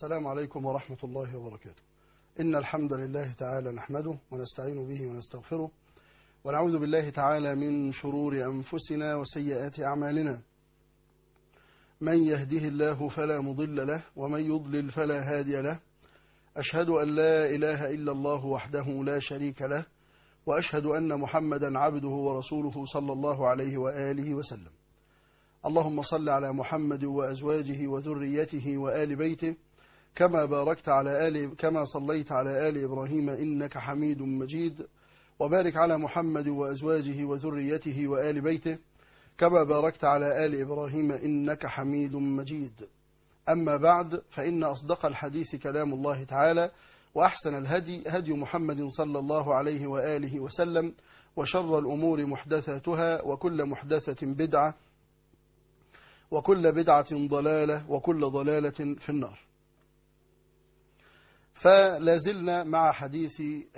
السلام عليكم ورحمة الله وبركاته. إن الحمد لله تعالى نحمده ونستعين به ونستغفره ونعوذ بالله تعالى من شرور أنفسنا وسيئات أعمالنا. من يهده الله فلا مضل له ومن يضلل فلا هادي له. أشهد أن لا إله إلا الله وحده لا شريك له، وأشهد أن محمدا عبده ورسوله صلى الله عليه وآله وسلم. اللهم صل على محمد وأزواجه وذريته وآل بيته كما صليت على آل إبراهيم إنك حميد مجيد، وبارك على محمد وأزواجه وذريته وآل بيته كما باركت على آل إبراهيم إنك حميد مجيد. أما بعد، فإن أصدق الحديث كلام الله تعالى، وأحسن الهدي هدي محمد صلى الله عليه وآله وسلم، وشر الأمور محدثاتها، وكل محدثة بدعة، وكل بدعة ضلالة، وكل ضلالة في النار. فلازلنا مع حديث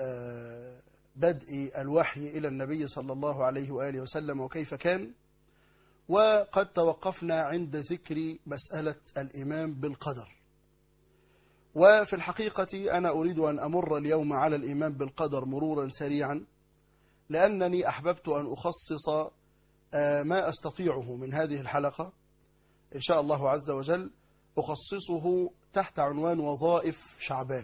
بدء الوحي إلى النبي صلى الله عليه وآله وسلم وكيف كان، وقد توقفنا عند ذكر مسألة الإيمان بالقدر. وفي الحقيقة أنا أريد أن أمر اليوم على الإيمان بالقدر مرورا سريعا، لأنني أحببت أن أخصص ما أستطيعه من هذه الحلقة إن شاء الله عز وجل، أخصصه تحت عنوان وظائف شعبان.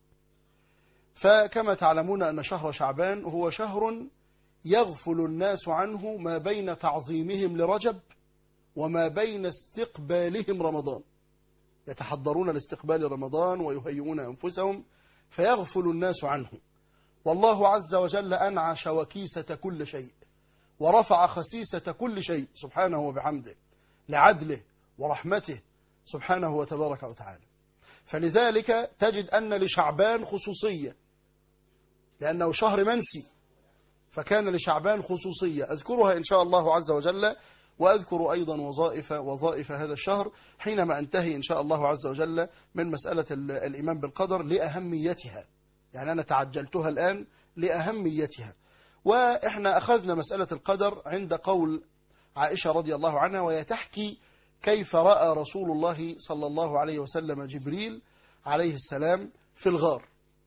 فكما تعلمون أن شهر شعبان هو شهر يغفل الناس عنه ما بين تعظيمهم لرجب وما بين استقبالهم رمضان. يتحضرون لاستقبال رمضان ويهيئون أنفسهم، فيغفل الناس عنه. والله عز وجل أنعش وكيسة كل شيء ورفع خسيسة كل شيء سبحانه وبحمده لعدله ورحمته سبحانه وتبارك وتعالى. فلذلك تجد أن لشعبان خصوصية، لأنه شهر منسي، فكان لشعبان خصوصية أذكرها إن شاء الله عز وجل، وأذكر أيضا وظائف هذا الشهر حينما أنتهي إن شاء الله عز وجل من مسألة الإيمان بالقدر لأهميتها. يعني أنا تعجلتها الآن لأهميتها. وإحنا أخذنا مسألة القدر عند قول عائشة رضي الله عنها، وهي تحكي كيف رأى رسول الله صلى الله عليه وسلم جبريل عليه السلام في الغار.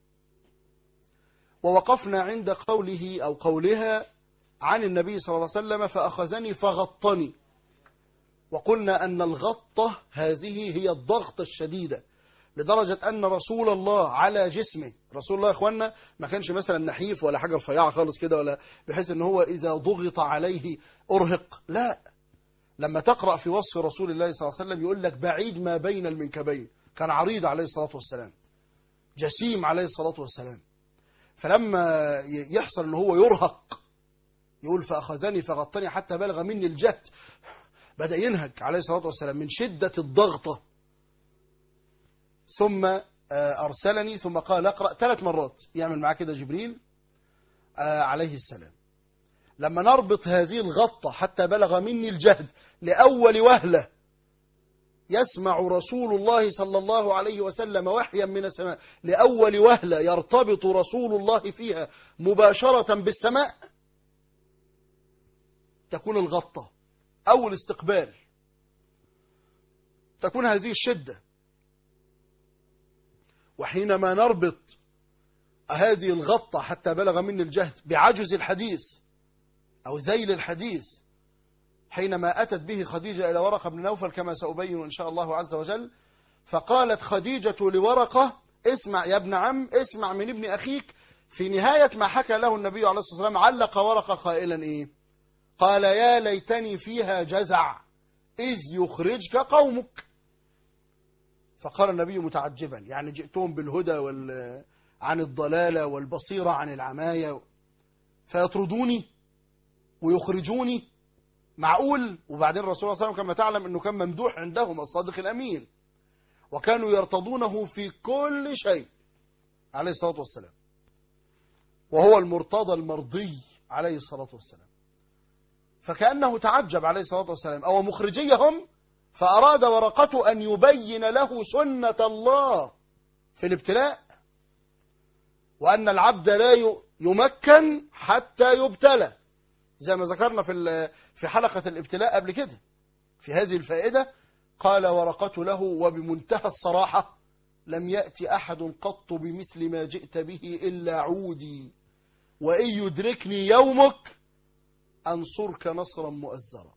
ووقفنا عند قوله أو قولها عن النبي صلى الله عليه وسلم فأخذني فغطني، وقلنا أن الغطة هذه هي الضغط الشديدة، لدرجة أن رسول الله على جسمه، رسول الله يا إخواننا ما كانش مثلا نحيف ولا حاجة رفيعة خالص كده، ولا بحيث أن هو إذا ضغط عليه أرهق، لا. لما تقرأ في وصف رسول الله صلى الله عليه وسلم يقول لك بعيد ما بين المنكبين، كان عريض عليه الصلاة والسلام، جسيم عليه الصلاة والسلام. فلما يحصل أنه هو يرهق يقول فأخذني فغطني حتى بلغ مني الجهد، بدأ ينهج عليه الصلاة والسلام من شدة الضغطة. ثم أرسلني، ثم قال اقرأ 3 مرات، يعمل معاه كده جبريل عليه السلام. لما نربط هذه الغطة حتى بلغ مني الجهد لأول وهلة يسمع رسول الله صلى الله عليه وسلم وحيا من السماء، لأول وهلة يرتبط رسول الله فيها مباشرة بالسماء، تكون الغطة أول استقبال، تكون هذه الشدة. وحينما نربط هذه الغطة حتى بلغ مني الجهد بعجز الحديث أو ذيل الحديث، حينما أتت به خديجة إلى ورقة بن نوفل كما سأبين إن شاء الله عز وجل، فقالت خديجة لورقة اسمع يا ابن عم، اسمع من ابن أخيك. في نهاية ما حكى له النبي عليه الصلاة والسلام علق ورقة قائلا إيه؟ قال يا ليتني فيها جزع إذ يخرجك قومك. فقال النبي متعجبا، يعني جئتهم بالهدى عن الضلالة والبصيرة عن العماية، فيطردوني ويخرجوني؟ معقول؟ وبعدين الرسول صلى الله عليه وسلم كما تعلم أنه كان ممدوح عندهم الصادق الأمين، وكانوا يرتضونه في كل شيء عليه الصلاة والسلام، وهو المرتضى المرضي عليه الصلاة والسلام. فكأنه تعجب عليه الصلاة والسلام أو مخرجيهم، فأراد ورقة أن يبين له سنة الله في الابتلاء، وأن العبد لا يمكن حتى يبتلى، زي ما ذكرنا في حلقة الابتلاء قبل كده في هذه الفائدة. قال ورقة له وبمنتهى الصراحة، لم يأتي أحد قط بمثل ما جئت به إلا عودي، وإن يدركني يومك أنصرك نصرا مؤزرا.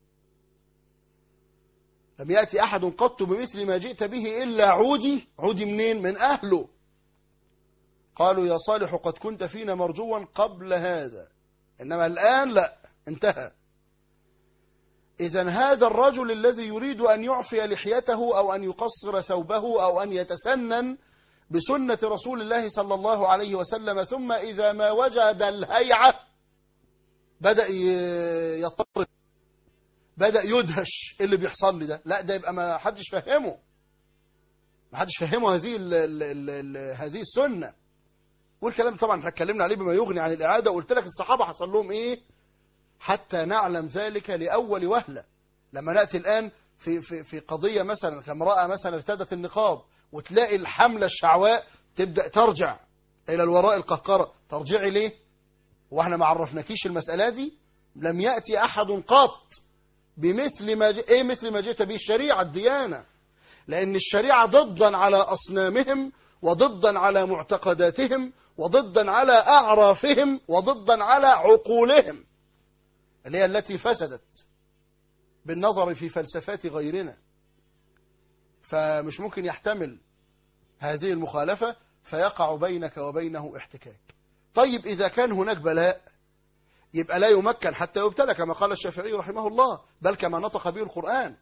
لم يأتي أحد قط بمثل ما جئت به إلا عودي. عودي منين؟ من أهله. قالوا يا صالح قد كنت فينا مرجوا قبل هذا، إنما الآن لا، انتهى. إذن هذا الرجل الذي يريد أن يعفي لحيته أو أن يقصر ثوبه أو أن يتسنن بسنة رسول الله صلى الله عليه وسلم، ثم إذا ما وجد الهيعة بدأ يضطرب، بدأ يدهش. اللي بيحصل لي ده لا، ده يبقى ما حدش فهمه، ما حدش فهمه هذه السنة. والكلام طبعا احنا اتكلمنا عليه بما يغني عن الإعادة، وقلت لك الصحابة حصل لهم إيه حتى نعلم ذلك لأول وهلة. لما نأتي الآن في قضية مثلا كامرأة مثلا ارتدت النقاب، وتلاقي الحملة الشعواء تبدأ ترجع إلى الوراء القهقرة. ترجعي ليه؟ واحنا ما عرفناكيش المسألة دي؟ لم يأتي أحد قط بمثل ما إيه مثل ما جئت به الشريعة الديانة، لأن الشريعة ضدا على أصنامهم، وضدا على معتقداتهم، وضدا على أعرافهم، وضدا على عقولهم اللي هي التي فسدت بالنظر في فلسفات غيرنا. فمش ممكن يحتمل هذه المخالفة، فيقع بينك وبينه احتكاك. طيب إذا كان هناك بلاء يبقى لا يمكن حتى يبتلى، كما قال الشافعي رحمه الله، بل كما نطق به القرآن.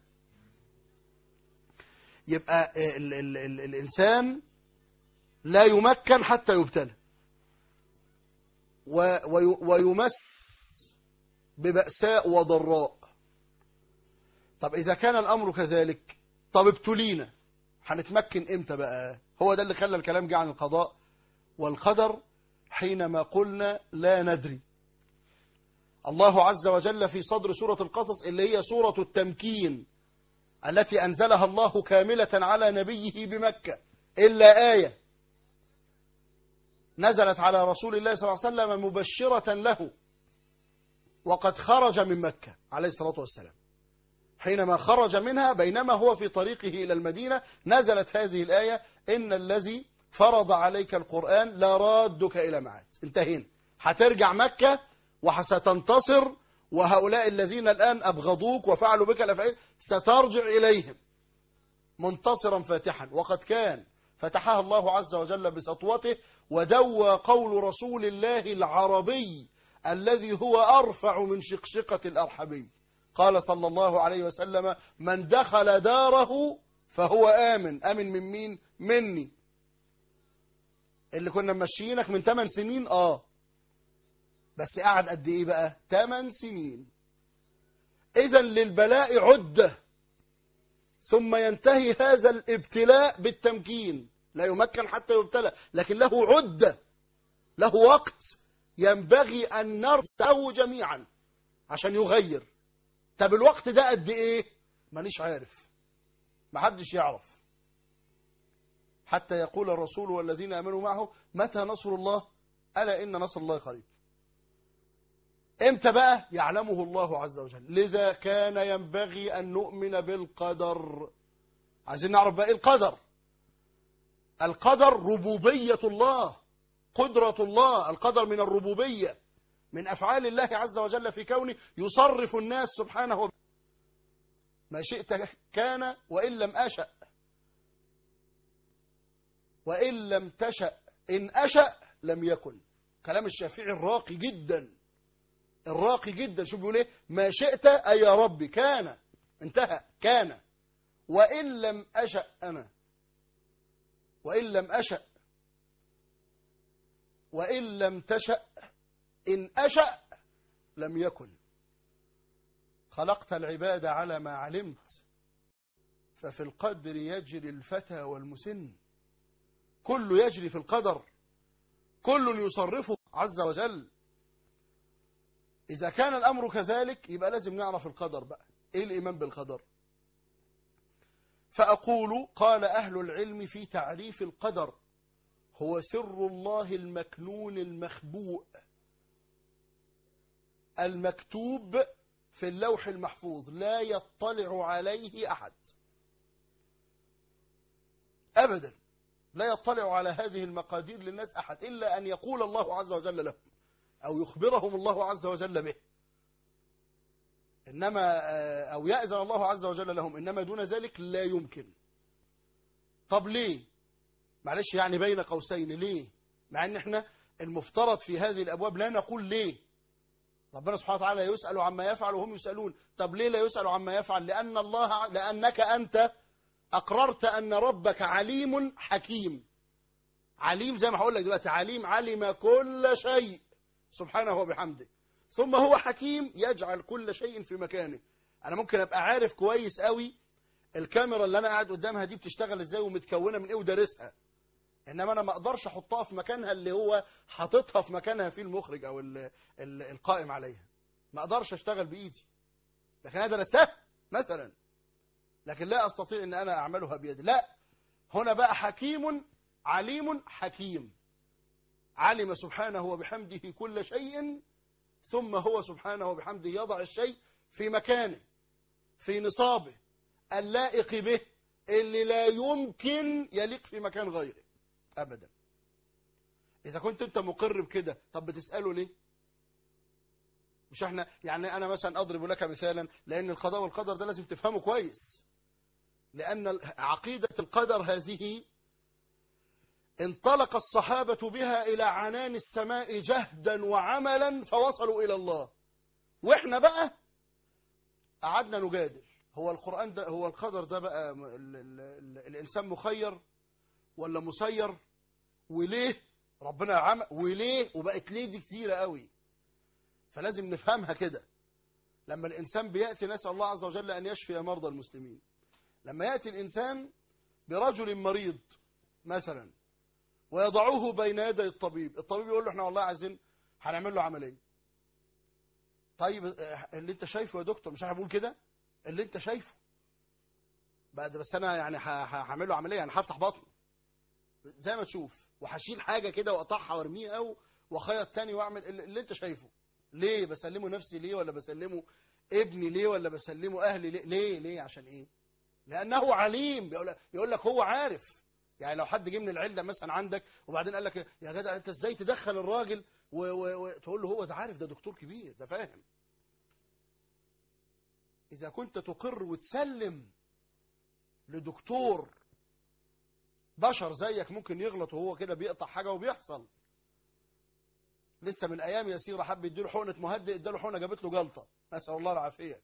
يبقى الإنسان لا يمكن حتى يبتلى ويمس ببأساء وضراء. طب إذا كان الأمر كذلك، طب ابتلينا، هنتمكن إمتى بقى؟ هو ده اللي خلى الكلام جه عن القضاء والقدر حينما قلنا لا ندري. الله عز وجل في صدر سورة القصص اللي هي سورة التمكين التي أنزلها الله كاملة على نبيه بمكة، إلا آية نزلت على رسول الله صلى الله عليه وسلم مبشرة له وقد خرج من مكة عليه الصلاة والسلام. حينما خرج منها بينما هو في طريقه إلى المدينة نزلت هذه الآية: إن الذي فرض عليك القرآن لا رادك إلى معاد. انتهينا، هترجع مكة وستنتصر، وهؤلاء الذين الآن أبغضوك وفعلوا بك الأفعال سترجع إليهم منتصرا فاتحا. وقد كان فتحها الله عز وجل بسطوته، ودوى قول رسول الله العربي الذي هو أرفع من شقشقة الأرحبي. قال صلى الله عليه وسلم: من دخل داره فهو آمن. آمن من مين؟ مني. اللي كنا ممشيينك من 8 سنين بس قعد قد ايه بقى؟ 8 سنين. اذا للبلاء عدة، ثم ينتهي هذا الابتلاء بالتمكين. لا يمكن حتى يبتلى، لكن له عدة، له وقت ينبغي أن نرتعه جميعا عشان يغير. طب الوقت ده قد ايه؟ مانيش عارف، محدش يعرف، حتى يقول الرسول والذين آمنوا معه: متى نصر الله؟ ألا إن نصر الله قريب. امتى بقى؟ يعلمه الله عز وجل. لذا كان ينبغي أن نؤمن بالقدر. عايزين نعرف بقى ايه القدر. القدر ربوبية الله، قدرة الله. القدر من الربوبية، من أفعال الله عز وجل في كونه يصرف الناس سبحانه. ما شئت كان وإن لم أشأ، وإن لم تشأ إن أشأ لم يكن. كلام الشافعي الراقي جدا، الراقي جدا. شو بيقول ايه؟ ما شئت أي يا ربي كان، انتهى، كان. وإن لم أشأ أنا، وإن لم أشأ، وإن لم تشأ إن أشأ لم يكن. خلقت العباد على ما علمت، ففي القدر يجري الفتى والمسن. كل يجري في القدر، كل يصرفه عز وجل. إذا كان الأمر كذلك يبقى لازم نعرف القدر بقى. إيه الإيمان بالقدر؟ فأقول: قال أهل العلم في تعريف القدر: هو سر الله المكنون المخبوء المكتوب في اللوح المحفوظ لا يطلع عليه أحد أبدا. لا يطلع على هذه المقادير للناس أحد إلا أن يقول الله عز وجل لهم أو يخبرهم الله عز وجل به، إنما أو يأذن الله عز وجل لهم، إنما دون ذلك لا يمكن. طب ليه؟ معلش يعني بين قوسين ليه؟ مع ان احنا المفترض في هذه الابواب لا نقول ليه. ربنا سبحانه وتعالى يسأل عما يفعل وهم يسألون. طب ليه لا يسأل عما يفعل؟ لأنك أنت أقررت أن ربك عليم حكيم. عليم زي ما هقول لك دلوقتي، عليم علم كل شيء سبحانه وبحمده، ثم هو حكيم يجعل كل شيء في مكانه. أنا ممكن أبقى عارف كويس قوي الكاميرا اللي أنا قاعد قدامها دي بتشتغل إزاي ومتكونة من إيه ودارسها، إنما أنا ما أقدرش أحطها في مكانها اللي هو حاططها في مكانها فيه المخرج أو القائم عليها. ما أقدرش أشتغل بإيدي، لكن أنا درستها مثلا، لكن لا أستطيع أن أنا أعملها بيدي. لا، هنا بقى حكيم عليم حكيم، علم سبحانه وبحمده كل شيء، ثم هو سبحانه وبحمده يضع الشيء في مكانه في نصابه اللائق به، اللي لا يمكن يليق في مكان غيره أبدا. إذا كنت أنت مقر بكده، طب بتسأله ليه؟ مش احنا يعني أنا مثلا أضرب لك مثالا، لأن القضاء والقدر ده لازم تفهمه كويس، لأن عقيدة القدر هذه انطلق الصحابة بها إلى عنان السماء جهدا وعملا فوصلوا إلى الله، وإحنا بقى قعدنا نجادل. هو القرآن ده، هو القدر ده بقى الإنسان مخير ولا مسير؟ وليه ربنا عمل وليه؟ وبقت ليه دي كتيرة قوي، فلازم نفهمها كده. لما الإنسان بيأتي، نسأل الله عز وجل أن يشفي مرضى المسلمين، لما يأتي الإنسان برجل مريض مثلا ويضعوه بين يدي الطبيب يقول له احنا والله عايزين هنعمل له عملية. طيب اللي انت شايفه يا دكتور، مش هقول كده اللي انت شايفه بعد، بس انا يعني هعمل له عملية، يعني هفتح بطنه زي ما تشوف، وهشيل حاجة كده واقطعها وارميها او وخيط تاني واعمل اللي انت شايفه. ليه بسلمه نفسي؟ ليه ولا بسلمه ابني؟ ليه ولا بسلمه اهلي؟ ليه عشان ايه؟ لانه عليم. يقول لك هو عارف. يعني لو حد جه من العلة مثلا عندك وبعدين قال لك يا جدع انت ازاي تدخل الراجل وتقول له هو ده عارف، ده دكتور كبير، ده فاهم. اذا كنت تقر وتسلم لدكتور بشر زيك ممكن يغلط وهو كده بيقطع حاجة وبيحصل. لسه من ايام يسيرة حب يديله حقنة مهدئ، اداله حقنة جابت له جلطة، نسأل الله العافية.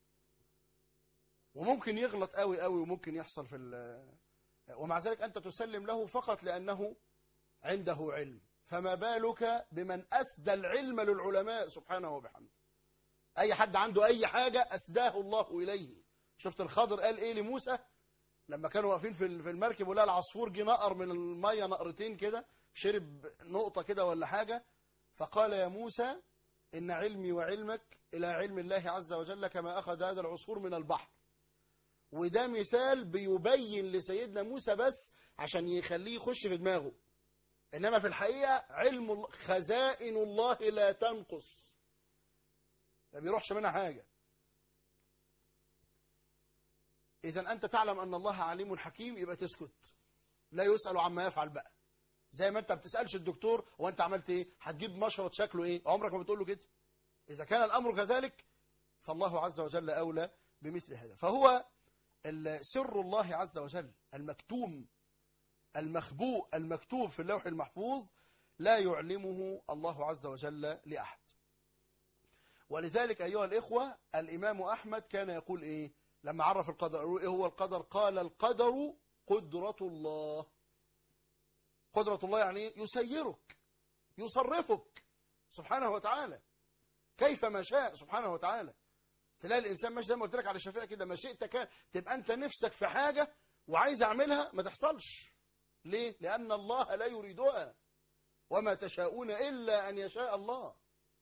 وممكن يغلط قوي قوي وممكن يحصل ومع ذلك أنت تسلم له فقط لأنه عنده علم. فما بالك بمن أسدى العلم للعلماء سبحانه وبحمده. أي حد عنده أي حاجة أسداه الله إليه. شفت الخضر قال إيه لموسى لما كانوا واقفين في المركب، ولا العصفور جه نقر من المية نقرتين كده، شرب نقطة كده ولا حاجة، فقال يا موسى إن علمي وعلمك إلى علم الله عز وجل كما أخذ هذا العصفور من البحر. وده مثال بيبين لسيدنا موسى بس عشان يخليه يخش في دماغه، إنما في الحقيقة علم خزائن الله لا تنقص، ما بيروحش منها حاجة. إذا أنت تعلم أن الله عليم حكيم، يبقى تسكت، لا يسأل عما يفعل بقى. زي ما أنت بتسألش الدكتور وأنت عملت إيه، هتجيب مشرط شكله إيه، عمرك ما بتقول له كده. إذا كان الأمر كذلك فالله عز وجل أولى بمثل هذا. فهو سر الله عز وجل المكتوم المخبوء المكتوب في اللوح المحفوظ لا يعلمه الله عز وجل لأحد. ولذلك أيها الإخوة الإمام أحمد كان يقول إيه لما عرف القدر؟ إيه هو القدر؟ قال القدر قدرة الله. قدرة الله يعني يسيرك يصرفك سبحانه وتعالى كيف ما شاء سبحانه وتعالى. تلاقي الإنسان ماشي زي ما قلت لك على الشفاء كده، ما شئت كان، تبقى أنت نفسك في حاجة وعايز أعملها ما تحصلش. ليه؟ لأن الله لا يريدها، وما تشاءون إلا أن يشاء الله.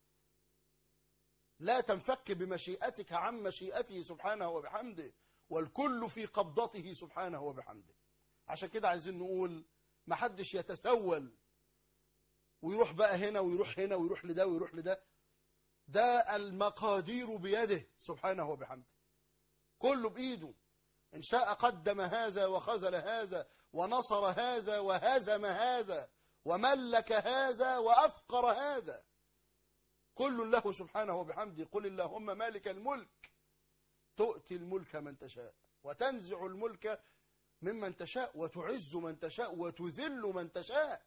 لا تنفك بمشيئتك عن مشيئته سبحانه وبحمده، والكل في قبضته سبحانه وبحمده. عشان كده عايزين نقول ما حدش يتسول ويروح بقى هنا ويروح هنا ويروح لده ويروح لده. ده المقادير بيده سبحانه وبحمده، كله بإيده. إن شاء قدم هذا وخذل هذا ونصر هذا وهزم هذا وملك هذا وأفقر هذا، كل له سبحانه وبحمده. قل اللهم مالك الملك تؤتي الملك من تشاء وتنزع الملك ممن تشاء وتعز من تشاء وتذل من تشاء،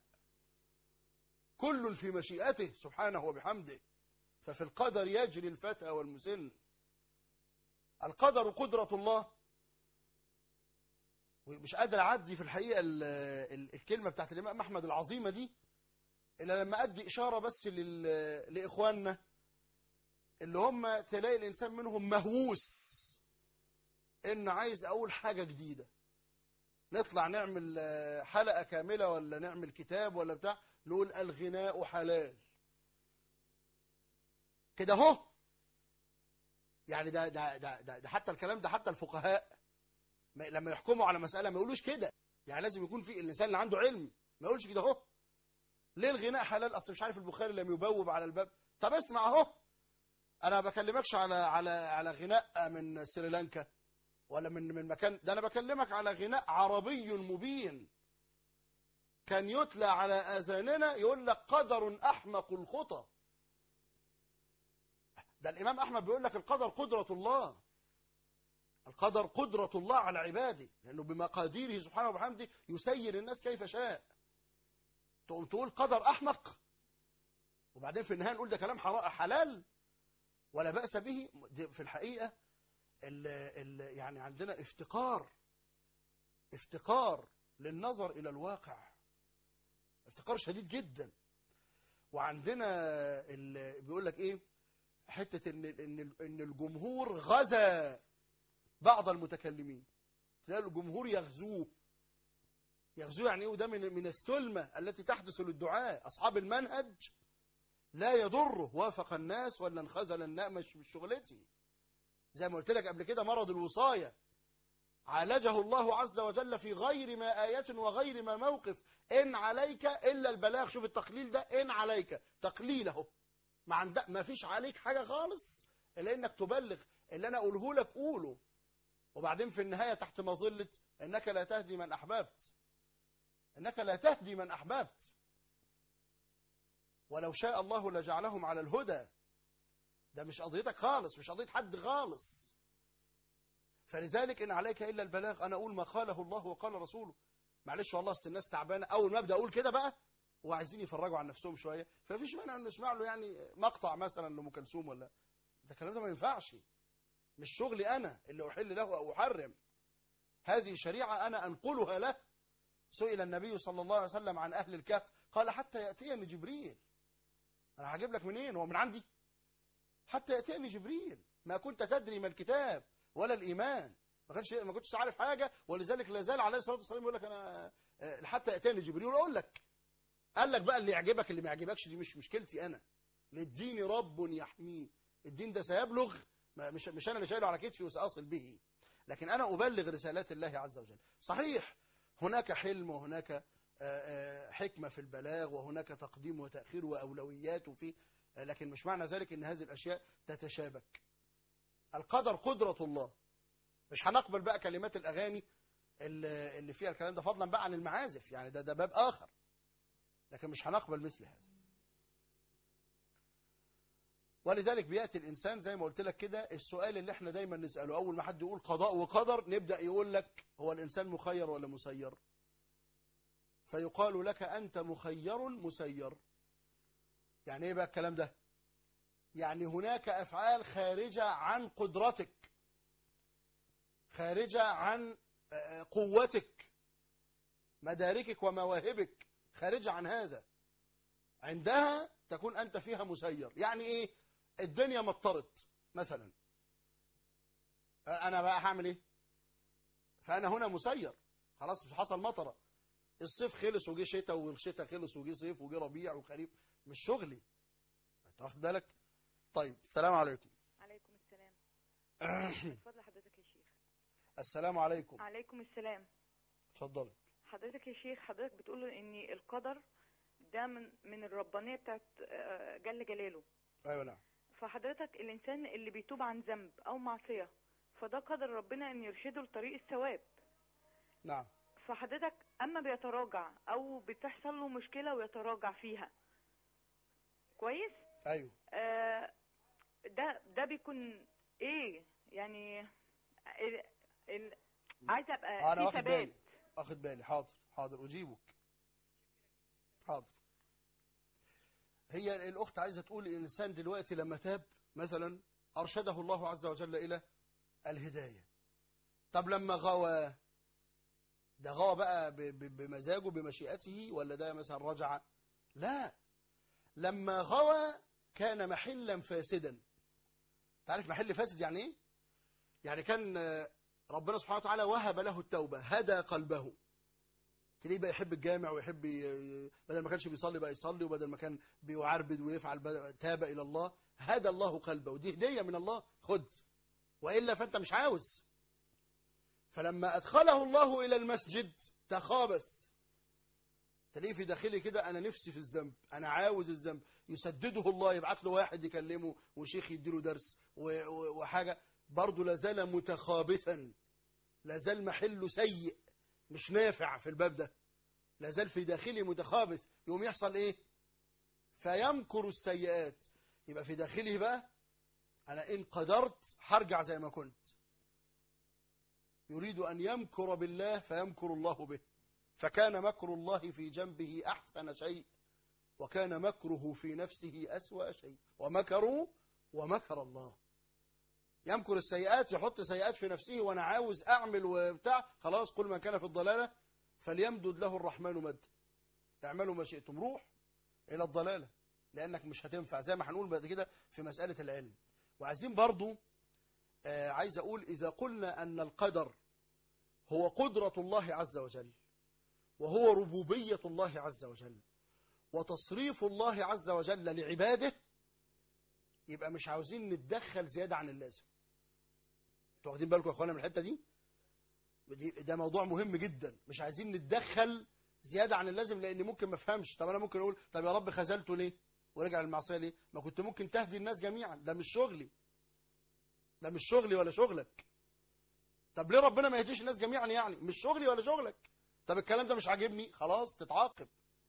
كل في مشيئته سبحانه وبحمده. ففي القدر يجري الفتى والمسن. القدر قدرة الله. ومش قادر أعدي في الحقيقة الكلمة بتاعت الإمام أحمد العظيمة دي إلا لما أدي إشارة بس لإخواننا اللي هم تلاقي الإنسان منهم مهووس إن عايز أقول حاجة جديدة، نطلع نعمل حلقة كاملة ولا نعمل كتاب ولا بتاع، نقول الغناء حلال كده اهو. يعني ده حتى الكلام ده حتى الفقهاء لما يحكموا على مسألة ما يقولوش كده. يعني لازم يكون في الإنسان اللي عنده علم ما يقولش كده اهو. ليه الغناء حلال؟ أصل مش عارف البخاري لم يبوب على الباب. طب اسمع اهو، أنا بكلمكش على غناء من سريلانكا ولا من مكان، ده أنا بكلمك على غناء عربي مبين كان يتلى على آذاننا يقول لك قدر أحمق الخطى. ده الإمام أحمد بيقول لك القدر قدرة الله، القدر قدرة الله على عباده، لأنه بمقاديره سبحانه وبحمده يسير الناس كيف شاء. تقوم تقول قدر أحمق وبعدين في النهاية نقول ده كلام حلال ولا بأس به. في الحقيقة يعني عندنا افتقار للنظر إلى الواقع، افتقار شديد جدا. وعندنا بيقول لك ايه حتة ان الجمهور غزا بعض المتكلمين، تلاقي الجمهور يغزوه يعني ايه؟ وده من السلمة التي تحدث للدعاء. اصحاب المنهج لا يضره وافق الناس ولا انخذل الناس، مش شغلتي. زي ما قلت لك قبل كده مرض الوصاية عالجه الله عز وجل في غير ما آية وغير ما موقف. إن عليك إلا البلاغ. شوف التقليل ده، إن عليك تقليله، ما فيش عليك حاجة خالص إلا إنك تبلغ اللي أنا أقوله لك قوله. وبعدين في النهاية تحت مظلة إنك لا تهدي من أحببت، إنك لا تهدي من أحببت، ولو شاء الله لجعلهم على الهدى. ده مش قضيتك خالص، مش قضية حد خالص. فلذلك إن عليك إلا البلاغ. أنا أقول ما قاله الله وقال رسوله. معلش والله أصل الناس تعبانة، أول ما أبدأ أقول كده بقى وعايزين يفرجوا عن نفسهم شوية، فمفيش مانع أن نسمع له يعني مقطع مثلا لأم كلثوم ولا ده. الكلام ده ما ينفعش، مش شغلي أنا اللي أحل له أو أحرم. هذه شريعة أنا أنقلها له. سئل النبي صلى الله عليه وسلم عن أهل الكهف قال حتى يأتيني جبريل. أنا هجيب لك منين؟ هو من عندي؟ حتى يأتيني جبريل. ما كنت تدري ما الكتاب ولا الإيمان، ما كنتش عارف حاجة. ولذلك لا زال عليه الصلاة والسلام يقول لك أنا حتى يأتيني جبريل أقول لك. قال لك بقى اللي يعجبك اللي ما يعجبكش دي مش مشكلتي أنا. للدين رب يحميه. الدين ده سيبلغ، مش أنا اللي شايله على كتفي وسأصل به، لكن أنا أبلغ رسالات الله عز وجل. صحيح هناك حلم وهناك حكمة في البلاغ وهناك تقديم وتأخير وأولويات وفيه، لكن مش معنى ذلك أن هذه الأشياء تتشابك. القدر قدرة الله. مش هنقبل بقى كلمات الأغاني اللي فيها الكلام ده، فضلا بقى عن المعازف، يعني ده باب آخر، لكن مش هنقبل مثل هذا. ولذلك بيأتي الإنسان زي ما قلت لك كده، السؤال اللي احنا دايما نسأله أول ما حد يقول قضاء وقدر، نبدأ يقول لك هو الإنسان مخير ولا مسير؟ فيقال لك أنت مخير مسير. يعني ايه بقى الكلام ده؟ يعني هناك أفعال خارجة عن قدرتك، خارجة عن قوتك، مداركك ومواهبك، خارجة عن هذا. عندها تكون أنت فيها مسير. يعني إيه؟ الدنيا مطرت مثلا، أنا بقى هعمل إيه؟ فأنا هنا مسير. خلاص مش حصل مطرة، الصيف خلص وجي شتاء والشتاء خلص وجي صيف وجي ربيع وخريف، مش شغلي. تاخد بالك؟ طيب السلام عليكم. عليكم السلام. اتفضل حضرتك يا شيخ. السلام عليكم. عليكم السلام. اتفضل حضرتك يا شيخ، حضرتك بتقول ان القدر ده من الربانية بتاعت جل جلاله. ايوه نعم. فحضرتك الانسان اللي بيتوب عن ذنب او معصية فده قدر ربنا ان يرشده لطريق الثواب. نعم. فحضرتك اما بيتراجع او بتحصل له مشكلة ويتراجع فيها، كويس؟ ايوه. ده بيكون ايه يعني؟ عايزه ابقى انا في ثبات. واخد بالي. حاضر اجيبك. حاضر. هي الاخت عايزه تقول الانسان دلوقتي لما تاب مثلا ارشده الله عز وجل الى الهدايه. طب لما غوى، ده غوى بقى بمزاجه بمشيئته ولا ده مثلا رجع؟ لا، لما غوى كان محلا فاسدا. تعرف محل فاسد يعني ايه؟ يعني كان ربنا سبحانه وتعالى وهب له التوبة، هدى قلبه، تلاقيه بقى يحب الجامع ويحب بدل ما كانش بيصلي بقى يصلي، وبدل ما كان بيعربد ويفعل تاب إلى الله، هدى الله قلبه، ودي هدية من الله، خد، وإلا فأنت مش عاوز. فلما أدخله الله إلى المسجد تخابس، تلاقيه في داخلي كده أنا نفسي في الذنب، أنا عاوز الذنب، يسدده الله، يبعث له واحد يكلمه وشيخ يديله درس وحاجة، برضه لازال متخابثا، لازال محله سيء مش نافع في الباب ده، لازال في داخلي متخابث. يوم يحصل ايه؟ فيمكر السيئات. يبقى في داخلي بقى انا ان قدرت هرجع زي ما كنت. يريد ان يمكر بالله فيمكر الله به، فكان مكر الله في جنبه احسن شيء، وكان مكره في نفسه اسوأ شيء، ومكروا ومكر الله. يمكر السيئات، يحط سيئات في نفسه، وانا عاوز اعمل وبتاع، خلاص كل من كان في الضلالة فليمدد له الرحمن مد، اعملوا ما شئتم، روح الى الضلالة، لانك مش هتنفع، زي ما هنقول بعد كده في مسألة العلم. وعايزين برضو عايز اقول اذا قلنا ان القدر هو قدرة الله عز وجل، وهو ربوبية الله عز وجل، وتصريف الله عز وجل لعباده، يبقى مش عاوزين نتدخل زيادة عن اللازم. انتوا واخدين بالكم يا اخوانا من الحته دي؟ ده موضوع مهم جدا، مش عايزين نتدخل زياده عن اللازم، لان ممكن ما افهمش. طب انا ممكن اقول طب يا رب خذلته ليه ورجع للمعصيه ليه؟ ما كنت ممكن تهدي الناس جميعا، ده مش شغلي، ده مش شغلي ولا شغلك. طب ليه ربنا ما يهديش الناس جميعا؟ يعني مش شغلي ولا شغلك. طب الكلام ده مش عاجبني، خلاص تتعاقب.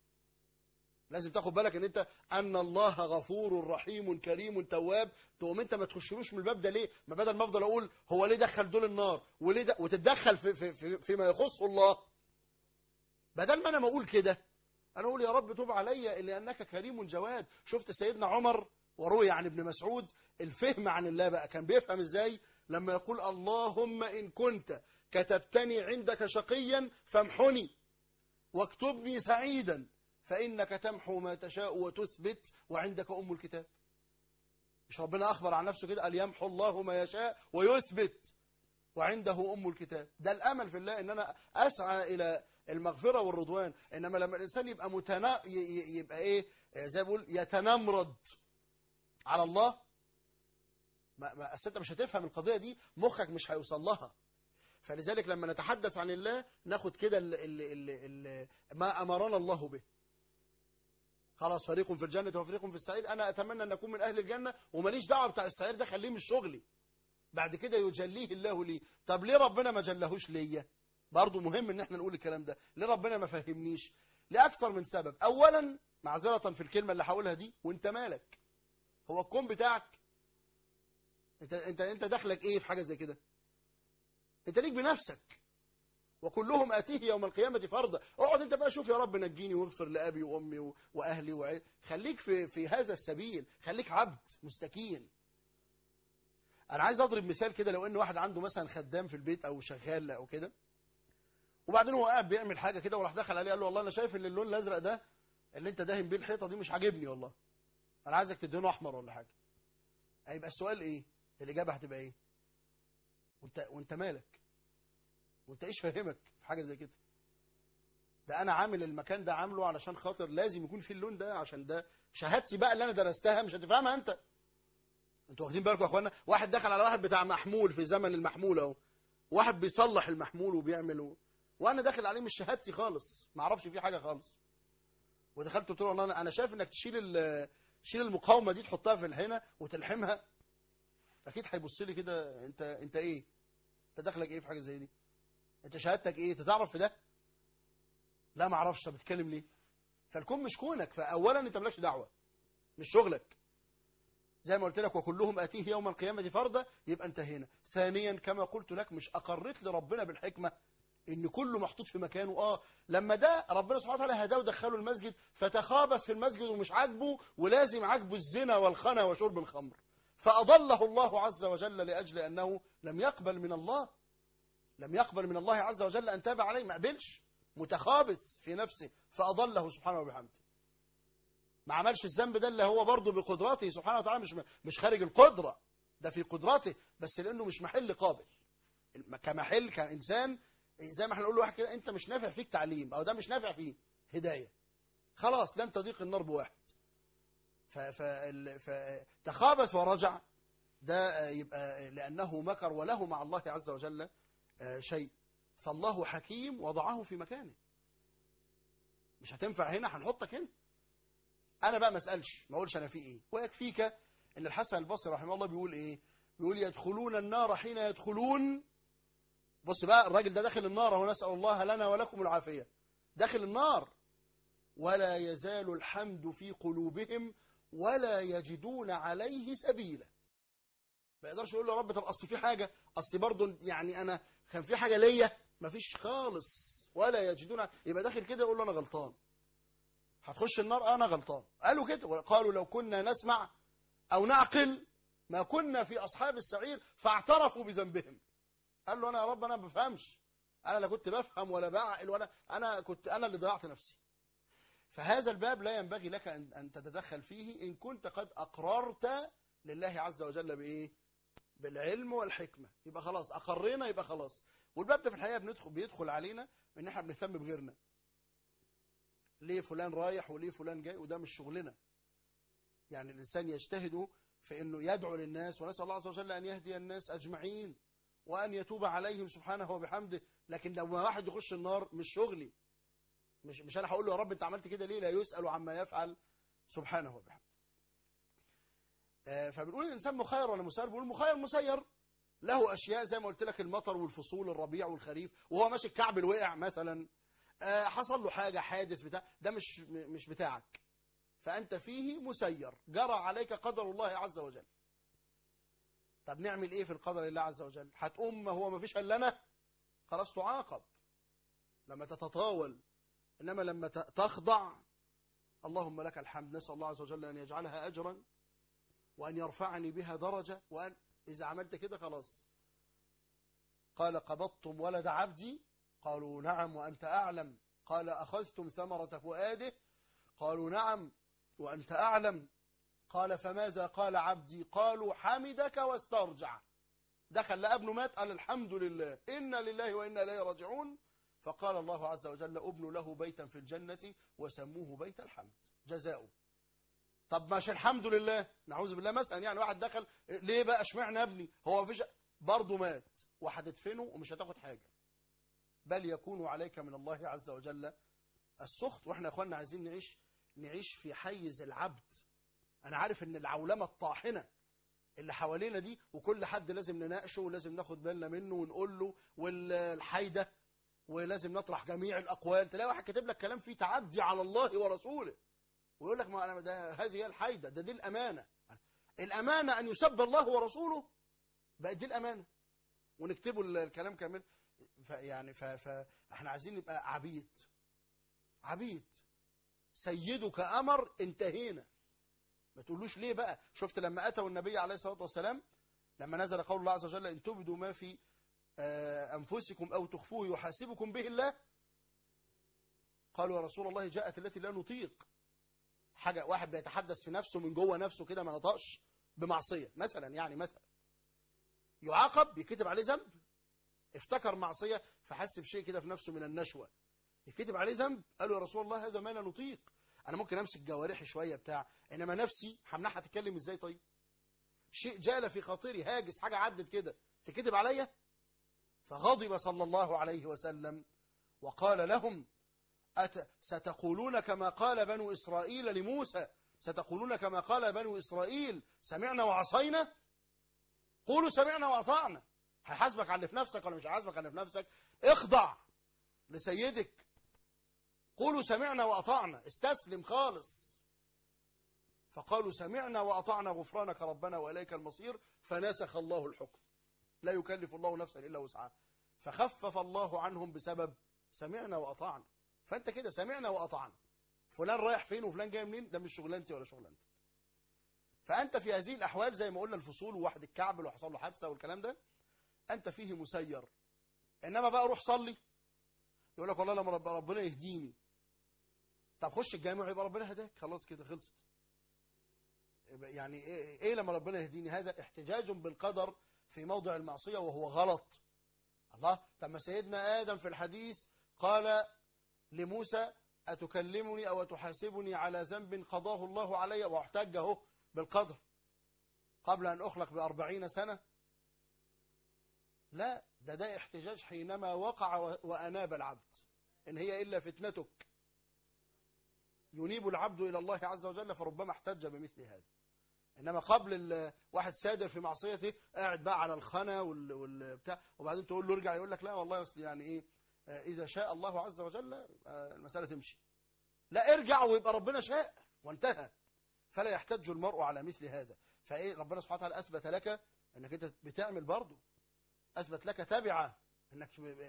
لازم تاخد بالك ان الله غفور رحيم كريم تواب. تقوم انت ما تخشلوش من الباب ده ليه؟ ما بدل ما افضل اقول هو ليه دخل دول النار وليه ده، وتتدخل فيما يخص الله، بدل ما انا ما اقول كده، انا اقول يا رب توب عليا لانك كريم جواد. شفت سيدنا عمر وروي عن ابن مسعود الفهم عن الله بقى كان بيفهم ازاي؟ لما يقول اللهم ان كنت كتبتني عندك شقيا فامحني واكتبني سعيدا، فإنك تمحو ما تشاء وتثبت وعندك أم الكتاب. مش ربنا أخبر عن نفسه كده؟ قال يمحو الله ما يشاء ويثبت وعنده أم الكتاب. ده الأمل في الله، إن أنا أسعى إلى المغفرة والرضوان. إنما لما الإنسان يبقى يبقى إيه زي ما بقول يتنمرد على الله، أنت مش هتفهم القضية دي، مخك مش هيوصل لها. فلذلك لما نتحدث عن الله ناخد كده ما أمرنا الله به. خلاص فريق في الجنة وفريق في السعير، أنا أتمنى أن أكون من أهل الجنة وماليش دعوة بتاع السعير ده، خليه مش شغلي، بعد كده يجليه الله لي. طب ليه ربنا ما جلهوش ليا؟ برضو مهم ان احنا نقول الكلام ده. ليه ربنا ما فهمنيش؟ لأكثر من سبب. أولا معذرة في الكلمة اللي هقولها دي، وانت مالك؟ هو الكون بتاعك؟ انت دخلك ايه في حاجة زي كده؟ انت ليك بنفسك، وكلهم آتيه يوم القيامة فرضا. اقعد انت بقى شوف يا رب نجيني واغفر لأبي وأمي وأهلي وعيلي. خليك في هذا السبيل، خليك عبد مستكين. أنا عايز أضرب مثال كده، لو إن واحد عنده مثلا خدام في البيت أو شغال أو كده، وبعدين هو قاعد بيعمل حاجة كده وراح دخل عليه قال له والله أنا شايف إن اللون الأزرق ده اللي أنت داهن بيه الحيطة دي مش عاجبني، والله أنا عايزك تدهنه أحمر ولا حاجة. هيبقى السؤال إيه؟ الإجابة هتبقى إيه؟ وأنت مالك؟ وأنت إيش فاهمك في حاجة زي كده؟ ده انا عامل المكان ده عامله علشان خاطر لازم يكون فيه اللون ده، عشان ده شهادتي بقى اللي انا درستها، مش هتفهمها انت. انتوا واخدين بالكم يا اخوانا؟ واحد دخل على واحد بتاع محمول في زمن المحمول اهو، واحد بيصلح المحمول وبيعمله، وانا داخل عليه مش شهادتي خالص، ما اعرفش فيه حاجه خالص، ودخلت قلت له والله انا شايف انك تشيل المقاومه دي تحطها في الهنا وتلحمها. اكيد هيبص لي كده، انت ايه؟ انت دخلك ايه في حاجه زي دي؟ انت شهادتك ايه؟ تعرف في ده؟ لا ما اعرفش. طب بتتكلم ليه؟ فالكون مش كونك. فاولا انت مالكش دعوه، مش شغلك. زي ما قلت لك وكلهم اتيه يوم القيامه فردا، يبقى انتهينا. ثانيا كما قلت لك، مش اقرت لربنا بالحكمه ان كله محطوط في مكانه. لما ده ربنا سبحانه وتعالى هداه ودخله المسجد، فتخابس في المسجد ومش عاجبه، ولازم عاجبه الزنا والخنا وشرب الخمر، فاضله الله عز وجل لاجل انه لم يقبل من الله، لم يقبل من الله عز وجل ان تاب عليه، ما قبلش، متخابس في نفسه، فاضله سبحانه وبحمده. ما عملش الذنب ده اللي هو برضه بقدرته سبحانه وتعالى، مش خارج القدره، ده في قدرته، بس لانه مش محل قابل. كمحل كإنسان، زي ما احنا نقول لواحد كده انت مش نافع فيك تعليم، او ده مش نافع فيه هدايه، خلاص لن تضيق النار بواحد. فتخابس ورجع، ده يبقى لانه مكر وله مع الله عز وجل شيء. فالله حكيم وضعه في مكانه. مش هتنفع هنا، هنحطك هنا. انا بقى ما اسالش، ما اقولش انا في ايه. ويكفيك ان الحسن البصري رحمه الله بيقول ايه؟ بيقول يدخلون النار حين يدخلون. بص بقى، الراجل ده داخل النار، ونسأل الله لنا ولكم العافية، داخل النار، ولا يزال الحمد في قلوبهم ولا يجدون عليه سبيلا. ما يقدرش يقول له يا رب طب اصل في حاجة، اصل برضه يعني انا كان في حاجة ليا، ما فيش خالص، ولا يجدون. يبقى داخل كده يقول له انا غلطان، هتخش النار انا غلطان. قالوا كده، قالوا لو كنا نسمع او نعقل ما كنا في اصحاب السعير، فاعترفوا بذنبهم. قال له انا يا رب انا ما بفهمش، انا لا كنت بفهم ولا بعقل، ولا انا اللي ضيعت نفسي. فهذا الباب لا ينبغي لك ان تتدخل فيه ان كنت قد اقررت لله عز وجل بايه؟ بالعلم والحكمه. يبقى خلاص اقرينا، يبقى خلاص. والباب ده في الحقيقه بيدخل علينا ان احنا بنهتم بغيرنا، ليه فلان رايح وليه فلان جاي، وده مش شغلنا. يعني الانسان يجتهد في انه يدعو للناس، ونسال الله عز وجل ان يهدي الناس اجمعين وأن يتوب عليهم سبحانه وبحمده. لكن لو واحد يخش النار مش شغلي، مش أنا هقول له يا رب أنت عملت كده ليه؟ لا يسأل عما يفعل سبحانه وبحمده. فبنقول الإنسان مخير ولا مسير؟ بنقول مخير مسير، له أشياء زي ما قلت لك، المطر والفصول، الربيع والخريف، وهو ماشي الكعب الوقع مثلا، حصل له حاجة، حادث بتاع ده مش بتاعك، فأنت فيه مسير، جرى عليك قدر الله عز وجل. طب نعمل ايه في القدر الله عز وجل؟ هتقوم هو ما فيش الا انا، خلاص تعاقب لما تتطاول. انما لما تخضع، اللهم لك الحمد، نسال الله عز وجل ان يجعلها اجرا وان يرفعني بها درجه، وان اذا عملت كده خلاص. قال قبضتم ولد عبدي؟ قالوا نعم وانت اعلم. قال اخذتم ثمره فؤاده؟ قالوا نعم وانت اعلم. قال فماذا قال عبدي؟ قالوا حمدك واسترجع. دخل لابنه مات، قال الحمد لله، إنا لله وإنا إليه راجعون. فقال الله عز وجل ابنوا له بيتا في الجنة وسموه بيت الحمد جزاؤه. طب مش الحمد لله، نعوذ بالله مثلا، يعني واحد دخل ليه بقى اشمعنى ابني؟ هو مفيش، برضه مات، وهتدفنه ومش هتاخد حاجة، بل يكون عليك من الله عز وجل السخط. واحنا يا اخوانا عايزين نعيش في حيز العبد. انا عارف ان العولمة الطاحنة اللي حوالينا دي، وكل حد لازم نناقشه ولازم ناخد بالنا منه ونقول له، والحيدة، ولازم نطرح جميع الأقوال. تلاقي واحد كاتب لك كلام فيه تعدي على الله ورسوله، ويقول لك ما أنا ده هذه هي الحيدة، دي الأمانة. الأمانة أن يسب الله ورسوله، بقت دي الأمانة، ونكتبه الكلام كامل. يعني فاحنا عايزين نبقى عبيد. سيدك أمر، انتهينا. ما تقولوش ليه بقى. شفت لما أتوا النبي عليه الصلاة والسلام، لما نزل قول الله عز وجل إن تبدوا ما في أنفسكم أو تخفوه يحاسبكم به الله، قالوا يا رسول الله جاءت التي لا نطيق. حاجة واحد بيتحدث في نفسه من جوه نفسه كده، ما نطقش بمعصية مثلا، يعني مثلا يعاقب، يكتب عليه ذنب، افتكر معصية فحس بشيء كده في نفسه من النشوة، يكتب عليه ذنب. قالوا يا رسول الله هذا ما لا نطيق، أنا ممكن أمسك جوارحي شوية بتاع، إنما نفسي همنعها تتكلم إزاي؟ طيب شيء جال في خاطري، هاجس، حاجة عدت كده، تكتب عليا. فغضب صلى الله عليه وسلم وقال لهم ستقولون كما قال بنو إسرائيل لموسى، ستقولون كما قال بنو إسرائيل سمعنا وعصينا؟ قولوا سمعنا وأطعنا. هيحاسبك على اللي في نفسك ولا مش هيحاسبك على اللي في نفسك؟ اخضع لسيدك، قولوا سمعنا وأطعنا، استسلم خالص. فقالوا سمعنا وأطعنا غفرانك ربنا وإليك المصير، فنسخ الله الحكم، لا يكلف الله نفسا إلا وسعها، فخفف الله عنهم بسبب سمعنا وأطعنا. فأنت كده سمعنا وأطعنا، فلان رايح فين وفلان جاي منين، ده مش شغلانتي ولا شغلانتك. فأنت في هذه الأحوال زي ما قلنا الفصول وواحد الكعبل وحصل له حادثة والكلام ده، أنت فيه مسير. إنما بقى روح صلي، يقول لك والله لما ربنا يهديني. طب خش الجامع يبقى ربنا هداك، خلاص كده خلصت. يعني إيه لما ربنا يهديني؟ هذا احتجاج بالقدر في موضع المعصية وهو غلط. الله، طب ما سيدنا آدم في الحديث قال لموسى أتكلمني أو تحاسبني على ذنب قضاه الله علي، واحتجه بالقدر قبل أن أخلق ب40 سنة. لا، ده احتجاج حينما وقع وأناب العبد، إن هي إلا فتنتك ينيب العبد إلى الله عز وجل، فربما احتج بمثل هذا. إنما قبل واحد سادر في معصيته قاعد بقى على الخنا والبتاع، وبعدين تقول له ارجع، يقول لك لا والله يعني إيه، إذا شاء الله عز وجل المسألة تمشي. لا، ارجع ويبقى ربنا شاء وانتهى. فلا يحتج المرء على مثل هذا. فإيه، ربنا سبحانه وتعالى أثبت لك أنك أنت بتعمل برضه، أثبت لك تبعة أنك